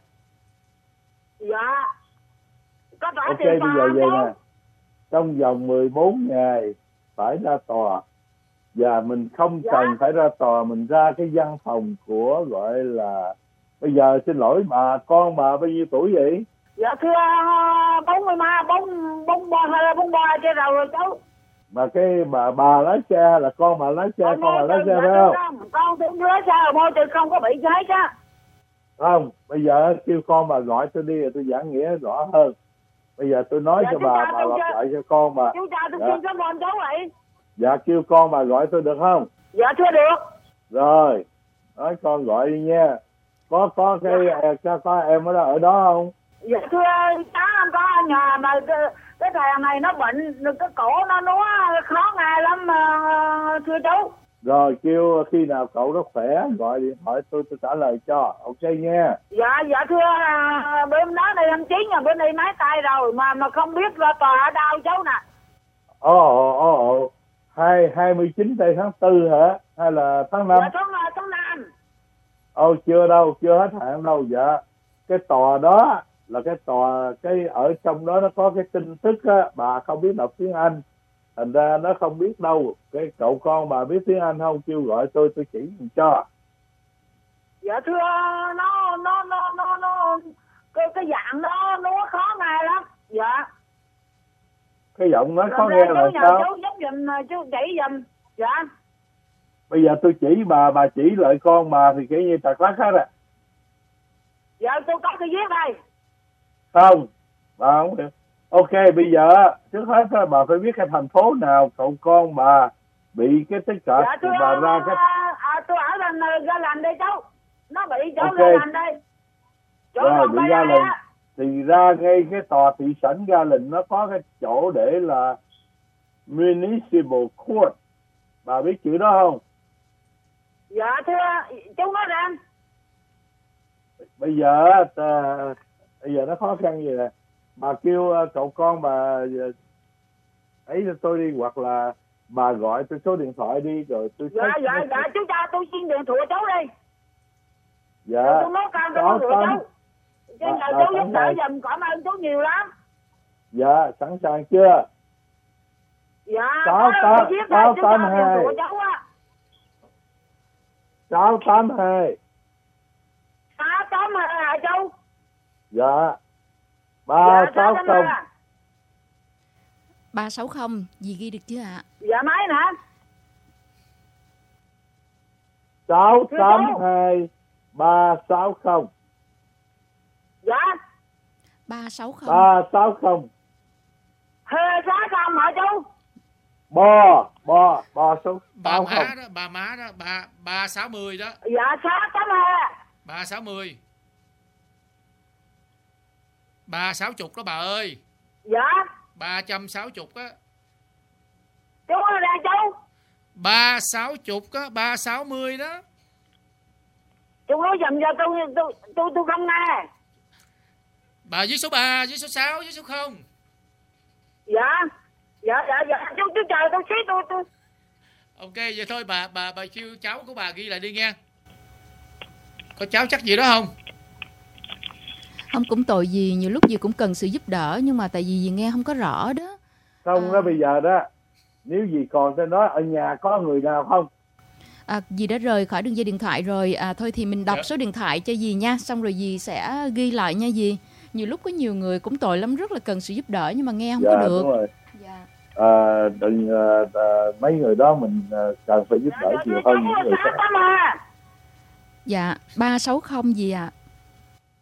Dạ. Có trả
Ok,
tiền
bây giờ
tòa
về
không
nè, trong vòng mười bốn ngày phải ra tòa, và mình không
Dạ.
cần phải ra tòa, mình ra cái văn phòng của gọi là, bây giờ xin lỗi bà, con bà bao nhiêu tuổi vậy?
Dạ thưa bốn mươi ba, bốn bốn ba hay là bốn ba trên đầu rồi chú.
Mà cái bà bà lái xe là con bà lái xe, con, con bà lái xe phải không?
Con tôi lái xe ở môi trường không có bị cháy chứ.
Không, bây giờ kêu con bà gọi tôi đi rồi tôi giảng nghĩa rõ hơn. Bây giờ tôi nói
Dạ,
cho
chú
bà,
cha
bà
tôi
lặp
chưa-
lại cho con bà.
Chú cha tôi
Dạ.
xin số phone chú vậy.
Dạ kêu con bà gọi tôi được không?
Dạ thưa được.
Rồi, nói con gọi đi nha. Có có cái có, có em ở đó ở đó không?
Dạ thưa cháu không có ở nhà mà cái, cái thằng này nó bệnh, cái cổ nó nó khó nghe lắm mà, thưa chú.
Rồi kêu khi nào cậu đó khỏe gọi điện thoại tôi tôi trả lời cho. Ok nha.
Dạ dạ thưa à, bên đó này em chín rồi, bên đây máy tay rồi mà mà không biết ra tòa ở đâu chú nè.
Ồ ồ ồ ồ. Hai hai mươi chín tây tháng tư hả? Hay là tháng năm?
Dạ tháng tháng năm.
Ồ chưa đâu, chưa hết hạn đâu. Dạ. Cái tòa đó là cái tòa, cái ở trong đó nó có cái tin tức á, bà không biết đọc tiếng Anh, thành ra nó không biết đâu. Cái cậu con bà biết tiếng Anh không, kêu gọi tôi tôi chỉ mình cho.
Dạ thưa nó nó nó nó nó cái cái dạng đó nó khó nghe lắm. Dạ.
Cái giọng nó khó
Rồi
nghe
chú
là
nhờ
sao?
chú giúp giùm chú chỉ giùm. Dạ.
Bây giờ tôi chỉ bà, bà chỉ lại con bà thì kiểu như tạc lắc hết à.
Dạ tôi có cái viết đây.
Không, bà không hiểu. Ok, bây giờ trước hết á, bà phải biết cái thành phố nào cậu con bà bị cái tích cận,
Dạ
thì
thưa
bà ra cái...
à, tôi ở gần ga lành đây chú. Nó bị chỗ
Ok.
ga lành đây. Chỗ
Rồi,
gần
bị
đây
Ga
đây
Lành.
á.
Thì ra ngay cái tòa thị trấn Ga Lành nó có cái chỗ để là Municipal Court. Bà biết chữ đó không?
Dạ thưa chú nói rằng.
Bây giờ ta, bây giờ nó khó khăn gì nè. Bà kêu uh, cậu con bà uh, ấy cho tôi đi, hoặc là bà gọi tôi số điện thoại đi rồi tôi
Dạ
check
dạ
nó-
dạ chú cha tôi xin điện thoại chú đi.
Dạ.
Rồi tôi nói cam tôi nói
Có,
rửa
có.
chú. Cho
Bà-
nhờ
bà
chú
sẵn
giúp đỡ
sàng.
giùm, cảm ơn chú nhiều lắm.
Dạ, sẵn sàng chưa?
Dạ
Sáu
có
tám-
tôi viết đây
sáu
chú
tám
cha
hai.
điện thoại chú á.
sáu tám hai.
Sáu tám hai hả chú?
Dạ. ba
Dạ
sáu
tám
không.
hai.
ba sáu không, gì ghi được chưa ạ?
Dạ mấy nè.
sáu
Thưa
tám
chú.
hai ba sáu không.
Dạ.
ba sáu không.
ba sáu không.
Hơi sáu không hả chú?
Bò, bò, bò số
Bà
sáu
má
không.
đó, bà má đó, bà ba sáu mươi đó,
Dạ sáu tám hai.
ba sáu mươi. Ba sáu chục đó bà ơi,
Dạ.
ba trăm sáu chục á,
Chú ở đây chú.
ba sáu chục á, ba sáu mươi đó.
Chú nói dùm cho tôi tôi tôi tôi không nghe.
Bà với số ba, với số sáu, với số không.
Dạ. Dạ dạ dạ chú chú chờ tôi xí tôi tôi.
Ok, vậy thôi bà bà bà kêu cháu của bà ghi lại đi nha. Có cháu chắc gì đó không?
Không cũng tội gì, nhiều lúc gì cũng cần sự giúp đỡ, nhưng mà tại vì gì nghe không có rõ đó.
Không
À.
đó, bây giờ đó, nếu gì còn tôi nói ở nhà có người nào không?
À, dì đã rời khỏi đường dây điện thoại rồi. À, thôi thì mình đọc
Dạ.
số điện thoại cho dì nha, xong rồi dì sẽ ghi lại nha dì. Nhiều lúc có nhiều người cũng tội lắm, rất là cần sự giúp đỡ nhưng mà nghe không
Dạ,
có được.
đúng rồi.
Dạ.
À, đừng, à, à, mấy người đó mình à, cần phải giúp đỡ
Dạ,
nhiều
chú
hơn những người
sáu
khác.
tám hai.
Dạ, ba sáu không gì ạ?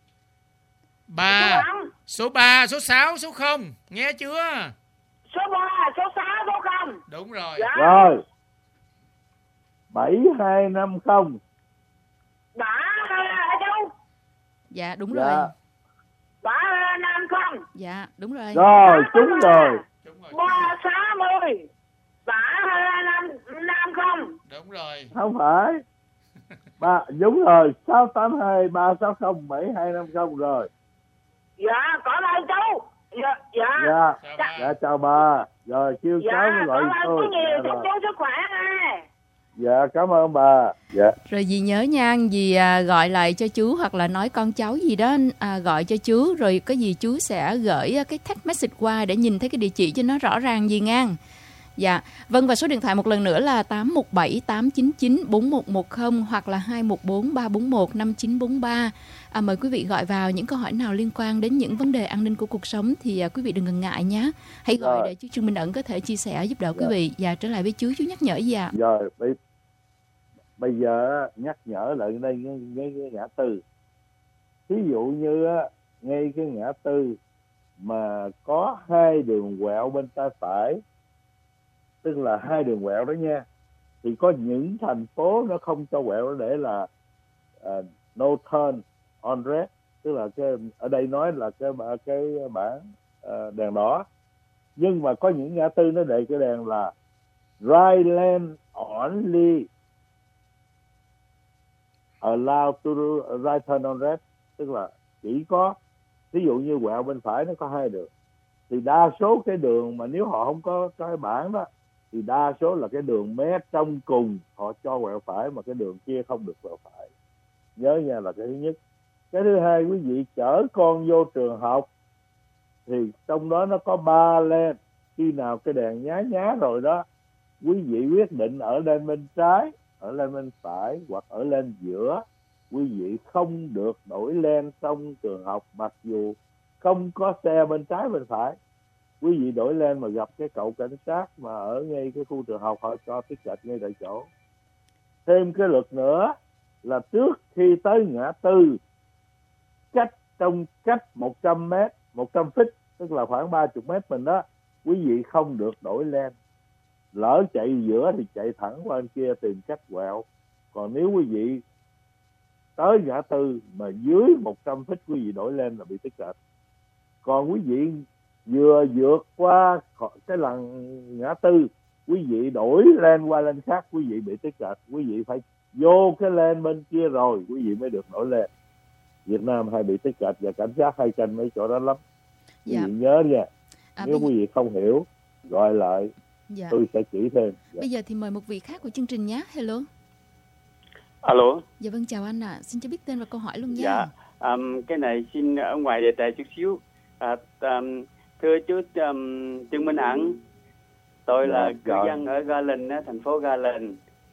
ba, số ba, số sáu, số không. Nghe chưa?
Số ba, số sáu, số không.
Đúng rồi.
Dạ.
Rồi. bảy hai năm không.
Bả hả chú?
Dạ đúng
Dạ.
rồi.
Bả năm không.
Dạ đúng rồi.
Rồi, trúng rồi.
Ba sáu mươi. Bả năm năm không.
Đúng rồi.
Không phải. Ba, đúng rồi. sáu tám hai ba sáu không bảy hai năm không rồi.
Dạ, cảm ơn chú. Dạ, dạ.
Dạ,
Chào ba.
dạ chào bà. Rồi kêu
Dạ,
cháu với loại
cảm ơn
tôi.
chú nhiều.
Dạ,
Chúc
rồi.
chú sức khỏe ha.
Dạ, cảm ơn bà. Dạ.
Rồi dì nhớ nha, dì à, gọi lại cho chú hoặc là nói con cháu gì đó à, gọi cho chú, rồi có gì chú sẽ gửi cái text message qua để nhìn thấy cái địa chỉ cho nó rõ ràng gì ngang. Dạ, vâng, và số điện thoại một lần nữa là tám một bảy tám chín chín bốn một một không hoặc là hai một bốn ba bốn một năm chín bốn ba. À, mời quý vị gọi vào những câu hỏi nào liên quan đến những vấn đề an ninh của cuộc sống thì à, quý vị đừng ngần ngại nhé. Hãy gọi
Rồi.
để chú Trương Minh Ẩn có thể chia sẻ giúp đỡ quý
Dạ.
vị. Và trở lại với chú, chú nhắc nhở gì ạ?
Rồi, bây, bây giờ á, nhắc nhở lại đây ngay, ngay cái ngã tư. Ví dụ như á, ngay cái ngã tư mà có hai đường quẹo bên tay phải, tức là hai đường quẹo đó nha, thì có những thành phố nó không cho quẹo, nó để là uh, no turn on red, tức là cái ở đây nói là cái cái bảng uh, đèn đỏ, nhưng mà có những ngã tư nó để cái đèn là right lane only allowed to do right turn on red, tức là chỉ có, ví dụ như quẹo bên phải nó có hai đường, thì đa số cái đường mà nếu họ không có cái bảng đó thì đa số là cái đường mé trong cùng họ cho quẹo phải, mà cái đường kia không được quẹo phải. Nhớ nha, là cái thứ nhất. Cái thứ hai, quý vị chở con vô trường học thì trong đó nó có ba lane. Khi nào cái đèn nhá nhá rồi đó, quý vị quyết định ở lên bên trái, ở lên bên phải hoặc ở lên giữa. Quý vị không được đổi lane trong trường học, mặc dù không có xe bên trái bên phải. Quý vị đổi lên mà gặp cái cậu cảnh sát mà ở ngay cái khu trường học, họ cho tiết kịch ngay tại chỗ. Thêm cái luật nữa là trước khi tới ngã tư, cách trong cách một trăm mét, một trăm feet, tức là khoảng ba mươi mét mình đó, quý vị không được đổi lane. Lỡ chạy giữa thì chạy thẳng qua bên kia tìm cách quẹo. Còn nếu quý vị tới ngã tư mà dưới một trăm feet quý vị đổi lane là bị tiết kịch. Còn quý vị vừa vượt qua cái lần ngã tư, quý vị đổi lên qua lên khác, quý vị bị tiết kịch. Quý vị phải vô cái lên bên kia rồi quý vị mới được đổi lên. Việt Nam hay bị tiết kịch và cảnh sát hay canh mấy chỗ đó lắm. Quý
Dạ.
vị nhớ nha.
À,
Nếu
bây,
quý vị không hiểu, gọi lại,
dạ.
tôi sẽ chỉ thêm. Dạ.
Bây giờ thì mời một vị khác của chương trình nhé. Hello.
Alo.
Dạ vâng, chào anh ạ. À. Xin cho biết tên và câu hỏi luôn nha.
Dạ. Um, cái này xin ở ngoài đề tài chút xíu. À, um, thưa chú um, Trương Minh Ẩn, tôi
Dạ,
là cư
rồi.
dân ở Garland, thành phố Garland.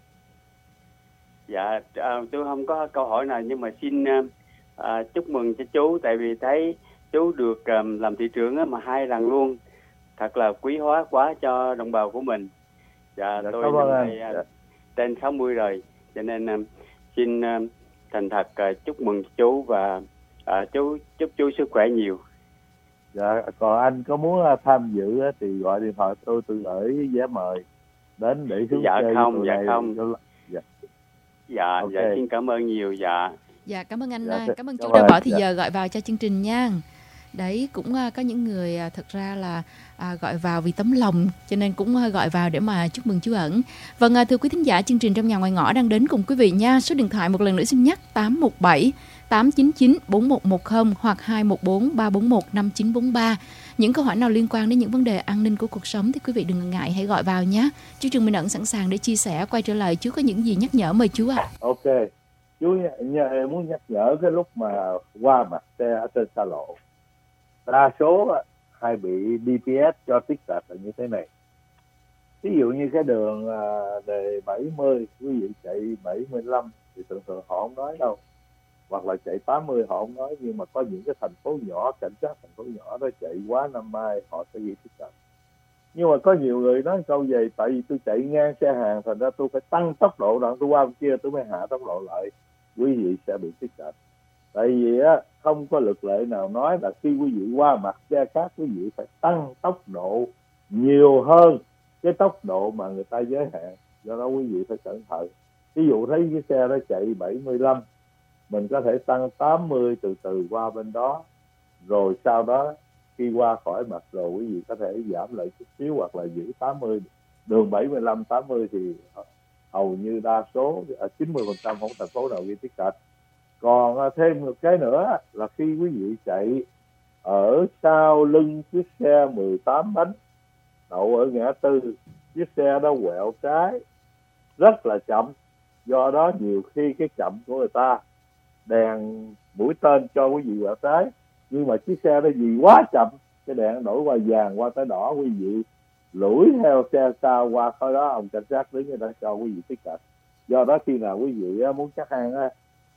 Dạ, uh, tôi không có câu hỏi nào nhưng mà xin uh, uh, chúc mừng cho chú, tại vì thấy chú được um, làm thị trưởng á, mà hai lần luôn, thật là quý hóa quá cho đồng bào của mình. Dạ,
Dạ,
tôi
cảm ơn
năm
anh.
nay uh,
Dạ.
trên sáu mươi rồi, cho nên um, xin um, thành thật uh, chúc mừng chú và uh, chú chúc chú sức khỏe nhiều.
Dạ, còn anh có muốn tham dự á, thì gọi điện thoại tôi, tôi gửi vé mời đến để xuống
Dạ
chơi
không,
tụi
dạ
này.
không.
Dạ.
Dạ,
Ok.
dạ xin cảm ơn nhiều. Dạ.
Dạ, cảm ơn anh.
Dạ,
à.
dạ,
Cảm ơn chú
cảm
đã
ơn
bỏ
anh.
thì
Dạ.
giờ gọi vào cho chương trình nha. Đấy, cũng à, có những người à, thật ra là à, gọi vào vì tấm lòng, cho nên cũng à, gọi vào để mà chúc mừng chú Ẩn. Vâng, à, thưa quý thính giả, chương trình Trong Nhà Ngoài Ngõ đang đến cùng quý vị nha. Số điện thoại một lần nữa xin nhắc tám một bảy tám chín chín bốn một một không hoặc hai một bốn ba bốn một năm chín bốn ba. Những câu hỏi nào liên quan đến những vấn đề an ninh của cuộc sống thì quý vị đừng ngần ngại, hãy gọi vào nhé. Chú Trương Minh Ẩn sẵn sàng để chia sẻ. Quay trở lại, chú có những gì nhắc nhở, mời chú ạ. À.
Ok. Chú nhờ, muốn nhắc nhở cái lúc mà qua mặt xe ở trên xa lộ, đa số á, hay bị đê pê ét cho tiết kịch là như thế này. Ví dụ như cái đường uh, đề bảy mươi, quý vị chạy bảy mươi lăm thì thường thường họ không nói đâu, hoặc là chạy tám mươi họ không nói, nhưng mà có những cái thành phố nhỏ, cảnh sát thành phố nhỏ đó chạy quá năm mai họ sẽ ghi tiết kịch. Nhưng mà có nhiều người nói câu gì, tại vì tôi chạy ngang xe hàng thành ra tôi phải tăng tốc độ, đoạn tôi qua bên kia tôi mới hạ tốc độ lại, quý vị sẽ bị tiết kịch. Tại vì á, không có luật lệ nào nói là khi quý vị qua mặt xe khác, quý vị phải tăng tốc độ nhiều hơn cái tốc độ mà người ta giới hạn. Do đó quý vị phải cẩn thận. Ví dụ thấy cái xe đó chạy bảy mươi lăm, mình có thể tăng tám mươi từ từ qua bên đó, rồi sau đó khi qua khỏi mặt rồi quý vị có thể giảm lại chút xíu hoặc là giữ tám mươi. Đường bảy mươi lăm, tám mươi thì hầu như đa số chín mươi phần trăm không thành phố nào ghi tiết cạch. Còn thêm một cái nữa là khi quý vị chạy ở sau lưng chiếc xe mười tám bánh đậu ở ngã tư, chiếc xe đó quẹo trái rất là chậm. Do đó nhiều khi cái chậm của người ta đèn mũi tên cho quý vị quẹo trái, nhưng mà chiếc xe đó vì quá chậm, cái đèn đổi qua vàng qua tới đỏ, quý vị lủi theo xe sau qua khỏi đó, ông cảnh sát đứng ở đó cho quý vị tiếp cận. Do đó khi nào quý vị muốn chắc ăn á,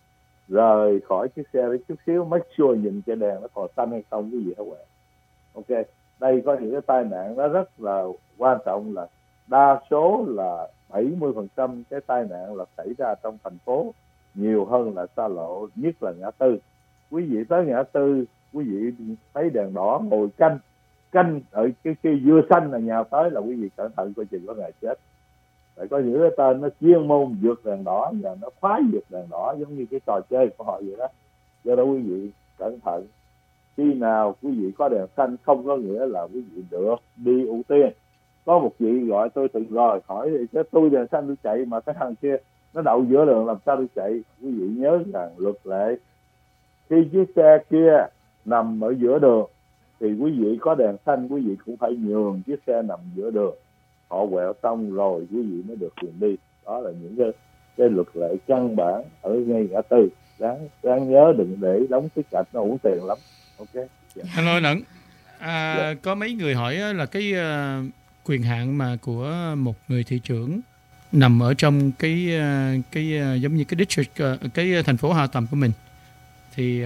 rời khỏi chiếc xe đấy chút xíu, make sure nhìn cái đèn nó còn xanh hay không, quý vị hãy quẹo. Ok, đây có những cái tai nạn nó rất là quan trọng, là đa số là bảy mươi phần trăm cái tai nạn là xảy ra trong thành phố nhiều hơn là xa lộ, nhất là ngã tư. Quý vị tới ngã tư, quý vị thấy đèn đỏ ngồi canh canh ở cái kia vừa xanh là nhào tới là quý vị cẩn thận coi chừng có ngày chết. Tại có những cái tên nó chuyên môn vượt đèn đỏ và nó phá vượt đèn đỏ giống như cái trò chơi của họ vậy đó. Do đó quý vị cẩn thận. Khi nào quý vị có đèn xanh không có nghĩa là quý vị được đi ưu tiên. Có một vị gọi tôi từng rồi hỏi chứ tôi đèn xanh tôi chạy mà cái thằng kia nó đậu giữa đường làm sao tôi chạy. Quý vị nhớ rằng luật lệ khi chiếc xe kia nằm ở giữa đường thì quý vị có đèn xanh quý vị cũng phải nhường chiếc xe nằm giữa đường, họ quẹo xong rồi quý vị mới được quyền đi. Đó là những cái, cái luật lệ căn bản ở ngay ngã tư, đáng đáng nhớ, đừng để đóng tiết cạch nó uổng tiền lắm. Ok. Yeah.
Hello Nẫn, à,
Yeah.
có mấy người hỏi là cái uh, quyền hạn mà của một người thị trưởng nằm ở trong cái uh, cái uh, giống như cái district uh, cái thành phố hạ tầng của mình thì uh,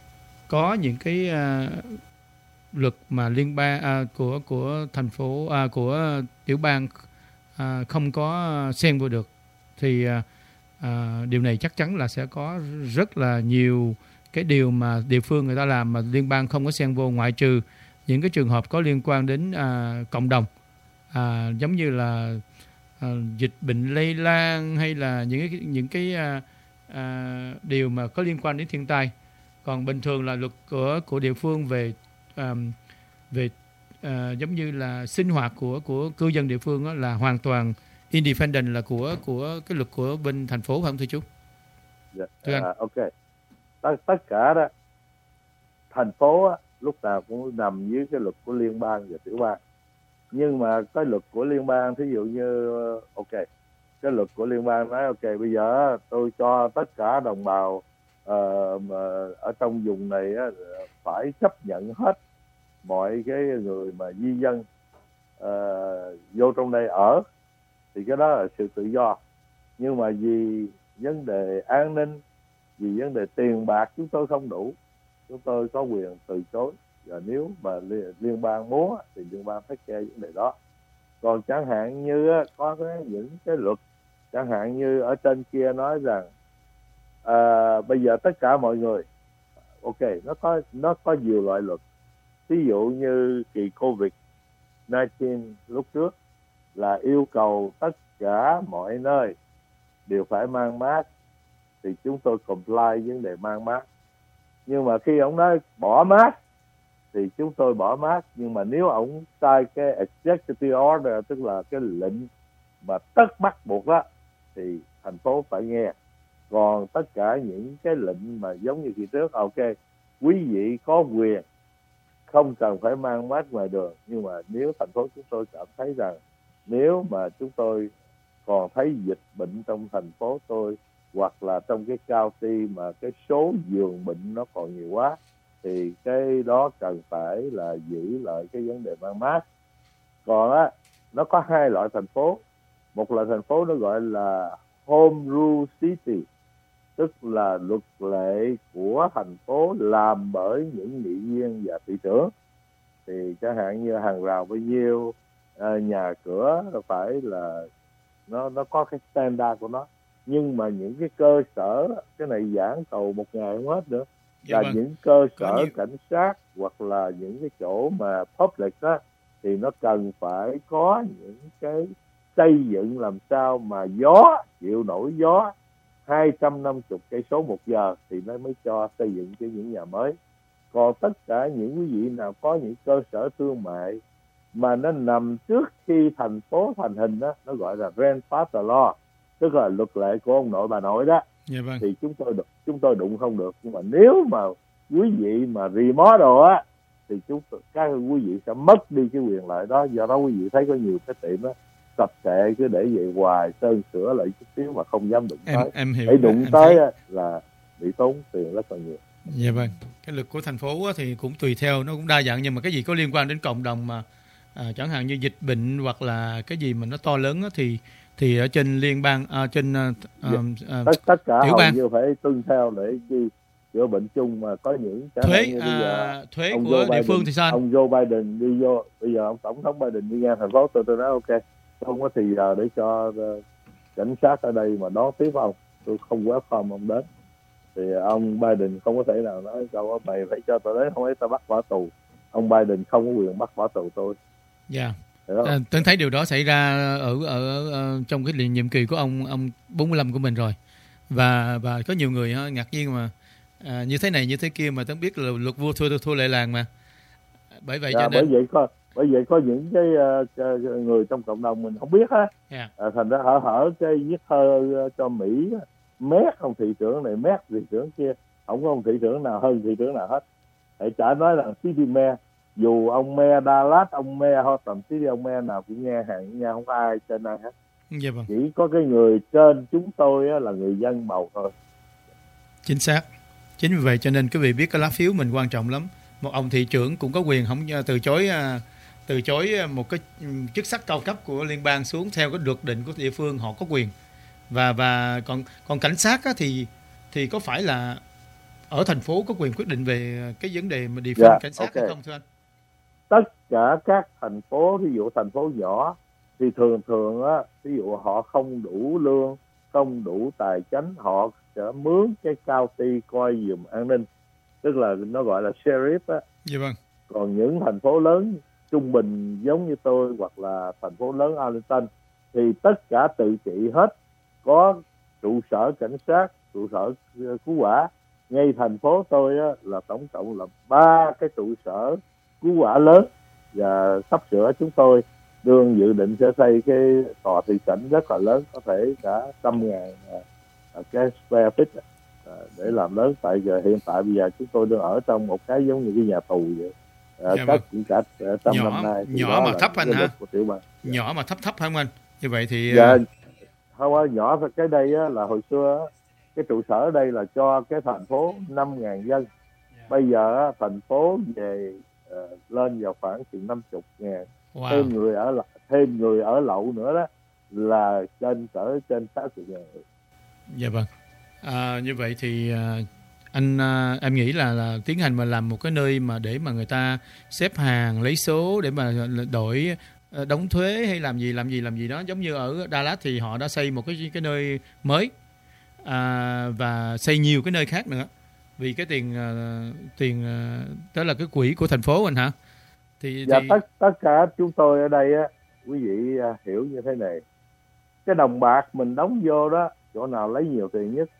có những cái uh, luật mà liên bang à, của của thành phố à, của tiểu bang à, không có xen vô được thì à, à, điều này chắc chắn là sẽ có rất là nhiều cái điều mà địa phương người ta làm mà liên bang không có xen vô, ngoại trừ những cái trường hợp có liên quan đến à, cộng đồng, à, giống như là à, dịch bệnh lây lan hay là những cái những cái à, à, điều mà có liên quan đến thiên tai. Còn bình thường là luật của của địa phương về Um, về uh, giống như là sinh hoạt của của cư dân địa phương đó, là hoàn toàn independent, là của của cái luật của bên thành phố, phải không thưa chú?
Yeah. À, ok. Tất, tất cả đó thành phố á, lúc nào cũng nằm dưới cái luật của liên bang và tiểu bang. Nhưng mà cái luật của liên bang, thí dụ như ok, cái luật của liên bang nói ok bây giờ tôi cho tất cả đồng bào uh, mà ở trong vùng này á, phải chấp nhận hết mọi cái người mà di dân uh, vô trong đây ở, thì cái đó là sự tự do. Nhưng mà vì vấn đề an ninh, vì vấn đề tiền bạc chúng tôi không đủ, chúng tôi có quyền từ chối. Và nếu mà liên, liên bang muốn thì liên bang phải care vấn đề đó. Còn chẳng hạn như có cái, những cái luật, chẳng hạn như ở trên kia nói rằng uh, bây giờ tất cả mọi người, ok, nó có nó có nhiều loại luật. Ví dụ như kỳ Covid mười chín lúc trước là yêu cầu tất cả mọi nơi đều phải mang mask, thì chúng tôi comply vấn đề mang mask. Nhưng mà khi ông nói bỏ mask thì chúng tôi bỏ mask. Nhưng mà nếu ông sai cái executive order, tức là cái lệnh mà tất bắt buộc đó, thì thành phố phải nghe. Còn tất cả những cái lệnh mà giống như kỳ trước, ok, quý vị có quyền không cần phải mang mask ngoài đường. Nhưng mà nếu thành phố chúng tôi cảm thấy rằng nếu mà chúng tôi còn thấy dịch bệnh trong thành phố tôi, hoặc là trong cái county mà cái số giường bệnh nó còn nhiều quá, thì cái đó cần phải là giữ lại cái vấn đề mang mask. Còn á, nó có hai loại thành phố. Một là thành phố nó gọi là Home Rule City, tức là luật lệ của thành phố làm bởi những nghị viên và thị trưởng. Thì chẳng hạn như hàng rào bao nhiêu, nhà cửa phải là nó nó có cái standard của nó. nhưng mà những cái cơ sở, cái này giảng cầu một ngày không hết nữa,
Dạ
là
vâng.
những cơ
Có
sở
nhiều-
cảnh sát hoặc là những cái chỗ mà public á, thì nó cần phải có những cái xây dựng làm sao mà gió chịu nổi gió hai trăm năm mươi cây số một giờ thì nó mới cho xây dựng cho những nhà mới. Còn tất cả những quý vị nào có những cơ sở thương mại mà nó nằm trước khi thành phố thành hình đó, nó gọi là grandfather law, tức là luật lệ của ông nội bà nội đó,
Dạ vâng.
thì chúng tôi chúng tôi đụng không được. Nhưng mà nếu mà quý vị mà remodel á thì chúng tôi, các quý vị sẽ mất đi cái quyền lợi đó. Do đó quý vị thấy có nhiều cái tiệm đó sập sệ cứ để vậy hoài, sơn sửa lại chút xíu mà không dám đụng
Em
tới.
em hiểu.
Để đụng
em
tới
thấy.
á, là bị tốn tiền rất là nhiều.
Dạ vâng. Cái luật của thành phố á thì cũng tùy theo, nó cũng đa dạng, nhưng mà cái gì có liên quan đến cộng đồng mà à, chẳng hạn như dịch bệnh hoặc là cái gì mà nó to lớn á, thì thì ở trên liên bang, à, trên à, à, à,
tất tất cả
tiểu
hầu
bang.
như phải tuân theo để chi chữa bệnh chung. Mà có những chẳng hạn
thuế
như bây giờ
à, thuế
ông
của
Joe
địa
Biden,
phương thì sao anh?
ông Joe Biden đi vô, bây giờ ông tổng thống Biden đi ngang thành phố, tôi tôi nói ok, tôi không có thì giờ để cho uh, cảnh sát ở đây mà đón tiếp ông, tôi không welcome ông đến. Thì ông Biden không có thể nào nói câu mày phải cho tôi đến, không ấy tao bắt bỏ tù. Ông Biden không có quyền bắt bỏ tù tôi.
Dạ.
Hiểu không?
À, Tuấn thấy điều đó xảy ra ở, ở, ở trong cái nhiệm kỳ của ông ông bốn mươi lăm của mình rồi, và và có nhiều người ha, ngạc nhiên mà à, như thế này như thế kia mà Tuấn biết là luật vua thua thua lệ làng mà, bởi vậy
Dạ,
cho nên
bởi vậy có bởi vậy có những cái uh, người trong cộng đồng mình không biết á,
yeah.
à, thành ra hở hở cái viết thơ cho Mỹ, mét ông thị trưởng này, mét thị trưởng kia, không có ông thị trưởng nào hơn thị trưởng nào hết. Hãy chả nói là city mayor, dù ông mayor Dallas, ông mayor hoặc thậm chí ông mayor nào cũng nghe hàng nha, không có ai trên ai hết.
Dạ vâng.
Chỉ có cái người trên chúng tôi á, là người dân bầu thôi.
Chính xác. Chính vì vậy cho nên quý vị biết cái lá phiếu mình quan trọng lắm. Một ông thị trưởng cũng có quyền không từ chối từ chối một cái chức sắc cao cấp của liên bang xuống theo cái luật định của địa phương, họ có quyền. Và và còn còn cảnh sát á, thì thì có phải là ở thành phố có quyền quyết định về cái vấn đề mà địa phương
Yeah,
cảnh sát
okay.
hay không thưa anh?
Tất cả các thành phố, ví dụ thành phố nhỏ thì thường thường á, ví dụ họ không đủ lương, không đủ tài chính, họ sẽ mướn cái county coi giùm an ninh, tức là nó gọi là sheriff á.
Dạ vâng.
Còn những thành phố lớn trung bình giống như tôi hoặc là thành phố lớn Arlington thì tất cả tự trị hết, có trụ sở cảnh sát, trụ sở cứu hỏa. Ngay thành phố tôi á, là tổng cộng là ba cái trụ sở cứu hỏa lớn, và sắp sửa chúng tôi đương dự định sẽ xây cái tòa thị cảnh rất là lớn, có thể cả trăm ngàn à, cái square feet à, để làm lớn. Tại giờ hiện tại bây giờ chúng tôi đang ở trong một cái giống như cái nhà tù vậy, à,
Dạ
cách
vâng.
cũng cả trăm
Nhỏ-
năm nay. Thì
nhỏ
đó
mà
là
thấp anh
cái
hả?
luật của tiểu bang.
Nhỏ mà thấp thấp không anh? Như vậy thì
Dạ,
ờ,
không có nhỏ. Cái đây á, là hồi xưa á, cái trụ sở ở đây là cho cái thành phố năm ngàn dân. Bây giờ á, thành phố về uh, lên vào khoảng chừng năm mươi ngàn.
wow.
Thêm người ở lại, thêm người ở lậu nữa đó là trên cỡ trên sáu mươi ngàn.
Dạ vâng. À, như vậy thì à, anh à, em nghĩ là, là tiến hành mà làm một cái nơi mà để mà người ta xếp hàng lấy số để mà đổi à, đóng thuế hay làm gì làm gì làm gì đó, giống như ở Dallas thì họ đã xây một cái cái nơi mới à, và xây nhiều cái nơi khác nữa, vì cái tiền à, tiền à, đó là cái quỹ của thành phố anh hả? Thì,
Dạ,
thì...
tất tất cả chúng tôi ở đây á, quý vị à, hiểu như thế này, cái đồng bạc mình đóng vô đó, chỗ nào lấy nhiều tiền nhất?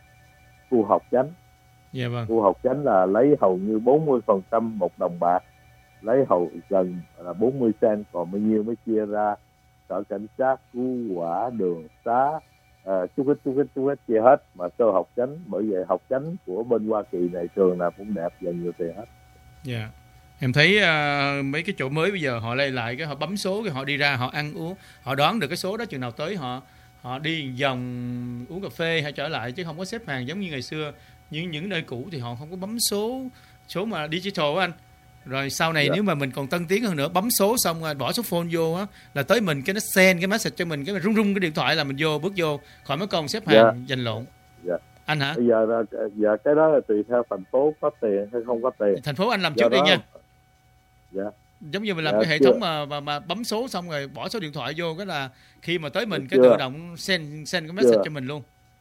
Khu học chánh.
Dạ vâng.
Khu học chánh là lấy hầu như bốn mươi phần trăm một đồng bạc, lấy hầu gần là bốn mươi cent, còn bao nhiêu mới chia ra sở cảnh sát, cứu hỏa, đường xá, à, chút ít chút ít chút ít chia hết. Mà sơ học chánh, bởi vậy học chánh của bên Hoa Kỳ này trường nào cũng đẹp và nhiều tiền hết.
Dạ. Yeah. Em thấy uh, mấy cái chỗ mới bây giờ họ lấy lại cái họ bấm số, cái họ đi ra họ ăn uống, họ đoán được cái số đó chừng nào tới họ họ đi vòng uống cà phê hay trở lại, chứ không có xếp hàng giống như ngày xưa. Những những nơi cũ thì họ không có bấm số số mà digital á anh. Rồi sau này
Yeah.
nếu mà mình còn tân tiến hơn nữa, bấm số xong bỏ số phone vô á là tới mình cái nó send cái message cho mình, cái rung rung cái điện thoại là mình vô bước vô, khỏi mất công xếp hàng
Yeah.
giành lộn.
Yeah.
Anh hả?
Bây giờ là giờ cái đó là tùy theo thành phố có tiền hay không có tiền.
Thành phố anh làm
Do
trước đi
đó-
nha.
Dạ.
Giống như mình làm
Dạ,
cái hệ
chưa.
thống mà, mà mà bấm số xong rồi bỏ số điện thoại vô, cái là khi mà tới mình cái
Chưa.
tự động send send cái message
Chưa.
cho mình luôn.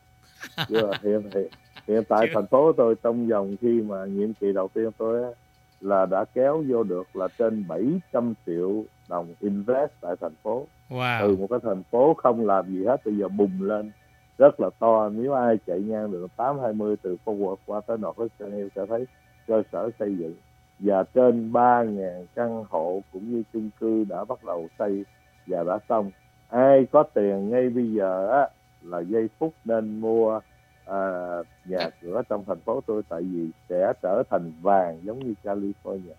Chưa, hiện, hiện hiện tại
Chưa.
thành phố tôi trong vòng khi mà nhiệm kỳ đầu tiên tôi á, là đã kéo vô được là trên bảy trăm triệu đồng invest tại thành phố.
Wow.
Từ một cái thành phố không làm gì hết bây giờ bùng lên rất là to. Nếu ai chạy ngang đường tám hai mươi từ Forward qua tới Northwestern Hills sẽ thấy cơ sở xây dựng, và trên ba nghìn căn hộ cũng như chung cư đã bắt đầu xây và đã xong. Ai có tiền ngay bây giờ á là giây phút nên mua à, nhà cửa trong thành phố tôi, tại vì sẽ trở thành vàng giống như California.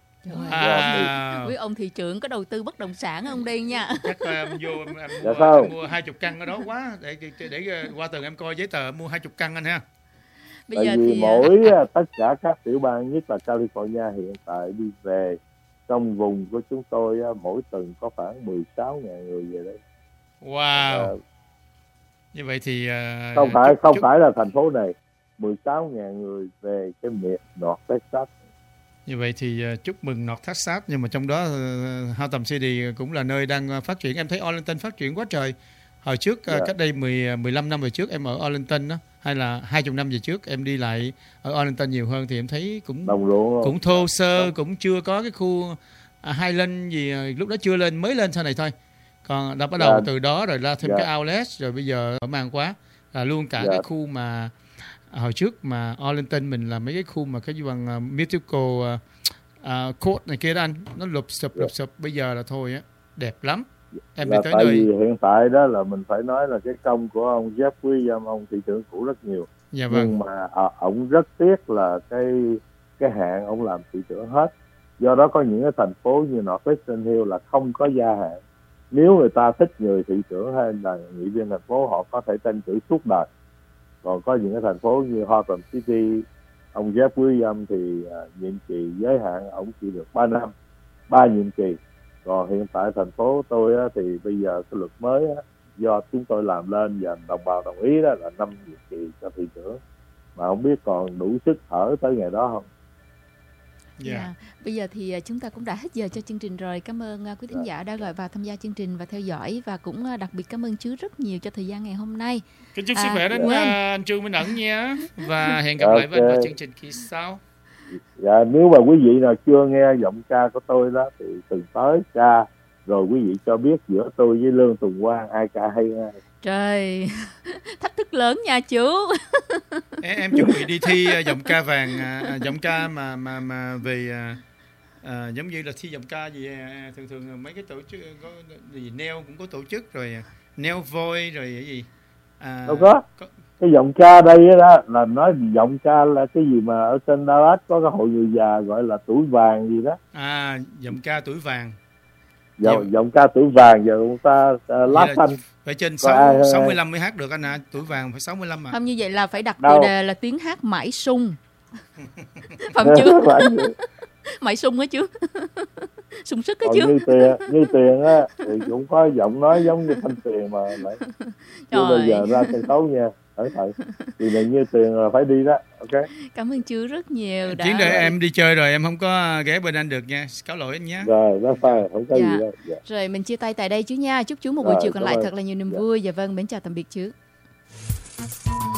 À,
Quý ông thị trưởng có đầu tư bất động sản không đây nha?
chắc là em vô em, em
Dạ
mua,
không?
em mua hai chục căn ở đó quá để, để để qua tuần em coi giấy tờ mua hai chục căn anh ha.
Bây
Tại
giờ
vì
thì
mỗi tất cả các tiểu bang, nhất là California hiện tại đi về trong vùng của chúng tôi á, mỗi tuần có khoảng mười sáu nghìn người về đấy.
Wow.
À,
Như vậy thì uh,
không phải
chúc,
không
chúc...
phải là thành phố này, mười sáu nghìn người về cái miền North Texas.
Như vậy thì uh, chúc mừng North Texas, nhưng mà trong đó uh, Houghton City cũng là nơi đang uh, phát triển. Em thấy Arlington phát triển quá trời. Hồi trước uh,
Yeah.
cách đây mười, mười lăm năm về trước em ở Arlington đó, hay là hai mươi năm về trước em đi lại ở Arlington nhiều hơn thì em thấy cũng
Đồng ruộng
cũng thô sơ, cũng chưa có cái khu uh, Highland gì, uh, lúc đó chưa lên, mới lên sau này thôi. Còn đã bắt đầu
Yeah.
từ đó rồi ra thêm
Yeah.
cái outlet, rồi bây giờ ở mang quá là luôn cả
Yeah.
cái khu mà hồi trước mà Arlington mình là mấy cái khu mà cái gì bằng uh, musical uh, uh, court này kia đó anh, nó lụp sụp lụp sụp, bây giờ là thôi á, đẹp lắm. Em đi
là
tới
tại
nơi.
vì hiện tại đó là mình phải nói là cái công của ông Jeff Williams, ông thị trưởng cũ rất nhiều.
Dạ vâng.
Nhưng mà à, ông rất tiếc là cái cái hạn ông làm thị trưởng hết. Do đó có những cái thành phố như Northwestern Hills là không có gia hạn. Nếu người ta thích người thị trưởng hay là nghị viên thành phố, họ có thể tranh cử suốt đời. Còn có những cái thành phố như Houghton City, ông Jeff Williams thì à, nhiệm kỳ giới hạn ông chỉ được ba năm, ba nhiệm kỳ. Còn hiện tại thành phố tôi á, thì bây giờ cái luật mới á, do chúng tôi làm lên và đồng bào đồng ý đó là năm nhiệm kỳ cho thị trưởng, mà không biết còn đủ sức thở tới ngày đó không.
Dạ.
Dạ. Bây giờ thì chúng ta cũng đã hết giờ cho chương trình rồi. Cảm ơn quý thính giả đã gọi vào tham gia chương trình và theo dõi, và cũng đặc biệt cảm ơn Chứ rất nhiều cho thời gian ngày hôm nay.
Kính chúc
À,
sức khỏe đến
quên.
anh Trương Minh Ẩn nha, và hẹn gặp
Ok.
lại với anh vào chương trình kỳ sau.
Dạ, nếu mà quý vị nào chưa nghe giọng ca của tôi đó thì từng tới ca rồi quý vị cho biết giữa tôi với Lương Tùng Quang ai ca hay ai.
Trời, thách thức lớn nha chú.
Em, em chuẩn bị đi thi uh, giọng ca vàng, uh, giọng ca mà mà mà về uh, uh, giống như là thi giọng ca gì, uh, thường thường mấy cái tổ chức có gì neo cũng có tổ chức rồi, uh, neo voi rồi cái gì. À,
Đâu có.
có.
Cái giọng ca đây đó là nói giọng ca là cái gì mà ở trên Dallas có cái hội người già gọi là tuổi vàng gì đó.
À, giọng ca tuổi vàng.
Giọng,
Nhiều.
giọng ca tuổi vàng giờ người ta uh,
Vậy
lát
là
xanh.
phải trên
Có ai-
sáu, sáu mươi lăm mới hát được anh ạ. À. Tuổi vàng phải sáu mươi lăm mà.
Không, như vậy là phải đặt
Đâu.
tiêu đề là tiếng hát mãi sung. Phải không chú? Mãi sung á chú. Sung sức á
Còn
chú.
như tiền như tiền á thì cũng có giọng nói giống như Thanh Tuyền mà lại chưa bao
Trời.
giờ ra sân khấu nha. Cẩn thận. Thì này như tiền là phải đi đó. Ok.
Cảm ơn chú rất nhiều đã.
Chuyến này em đi chơi rồi em không có ghé bên anh được nha. Cáo lỗi anh nhé.
Rồi, đó phải, không có
Dạ.
gì đâu. Dạ.
Rồi mình chia tay tại đây chú nha. Chúc chú một buổi
Rồi,
chiều còn
cảm
lại
ơn.
thật là nhiều niềm
Dạ.
vui. Dạ vâng, mến chào tạm biệt chú.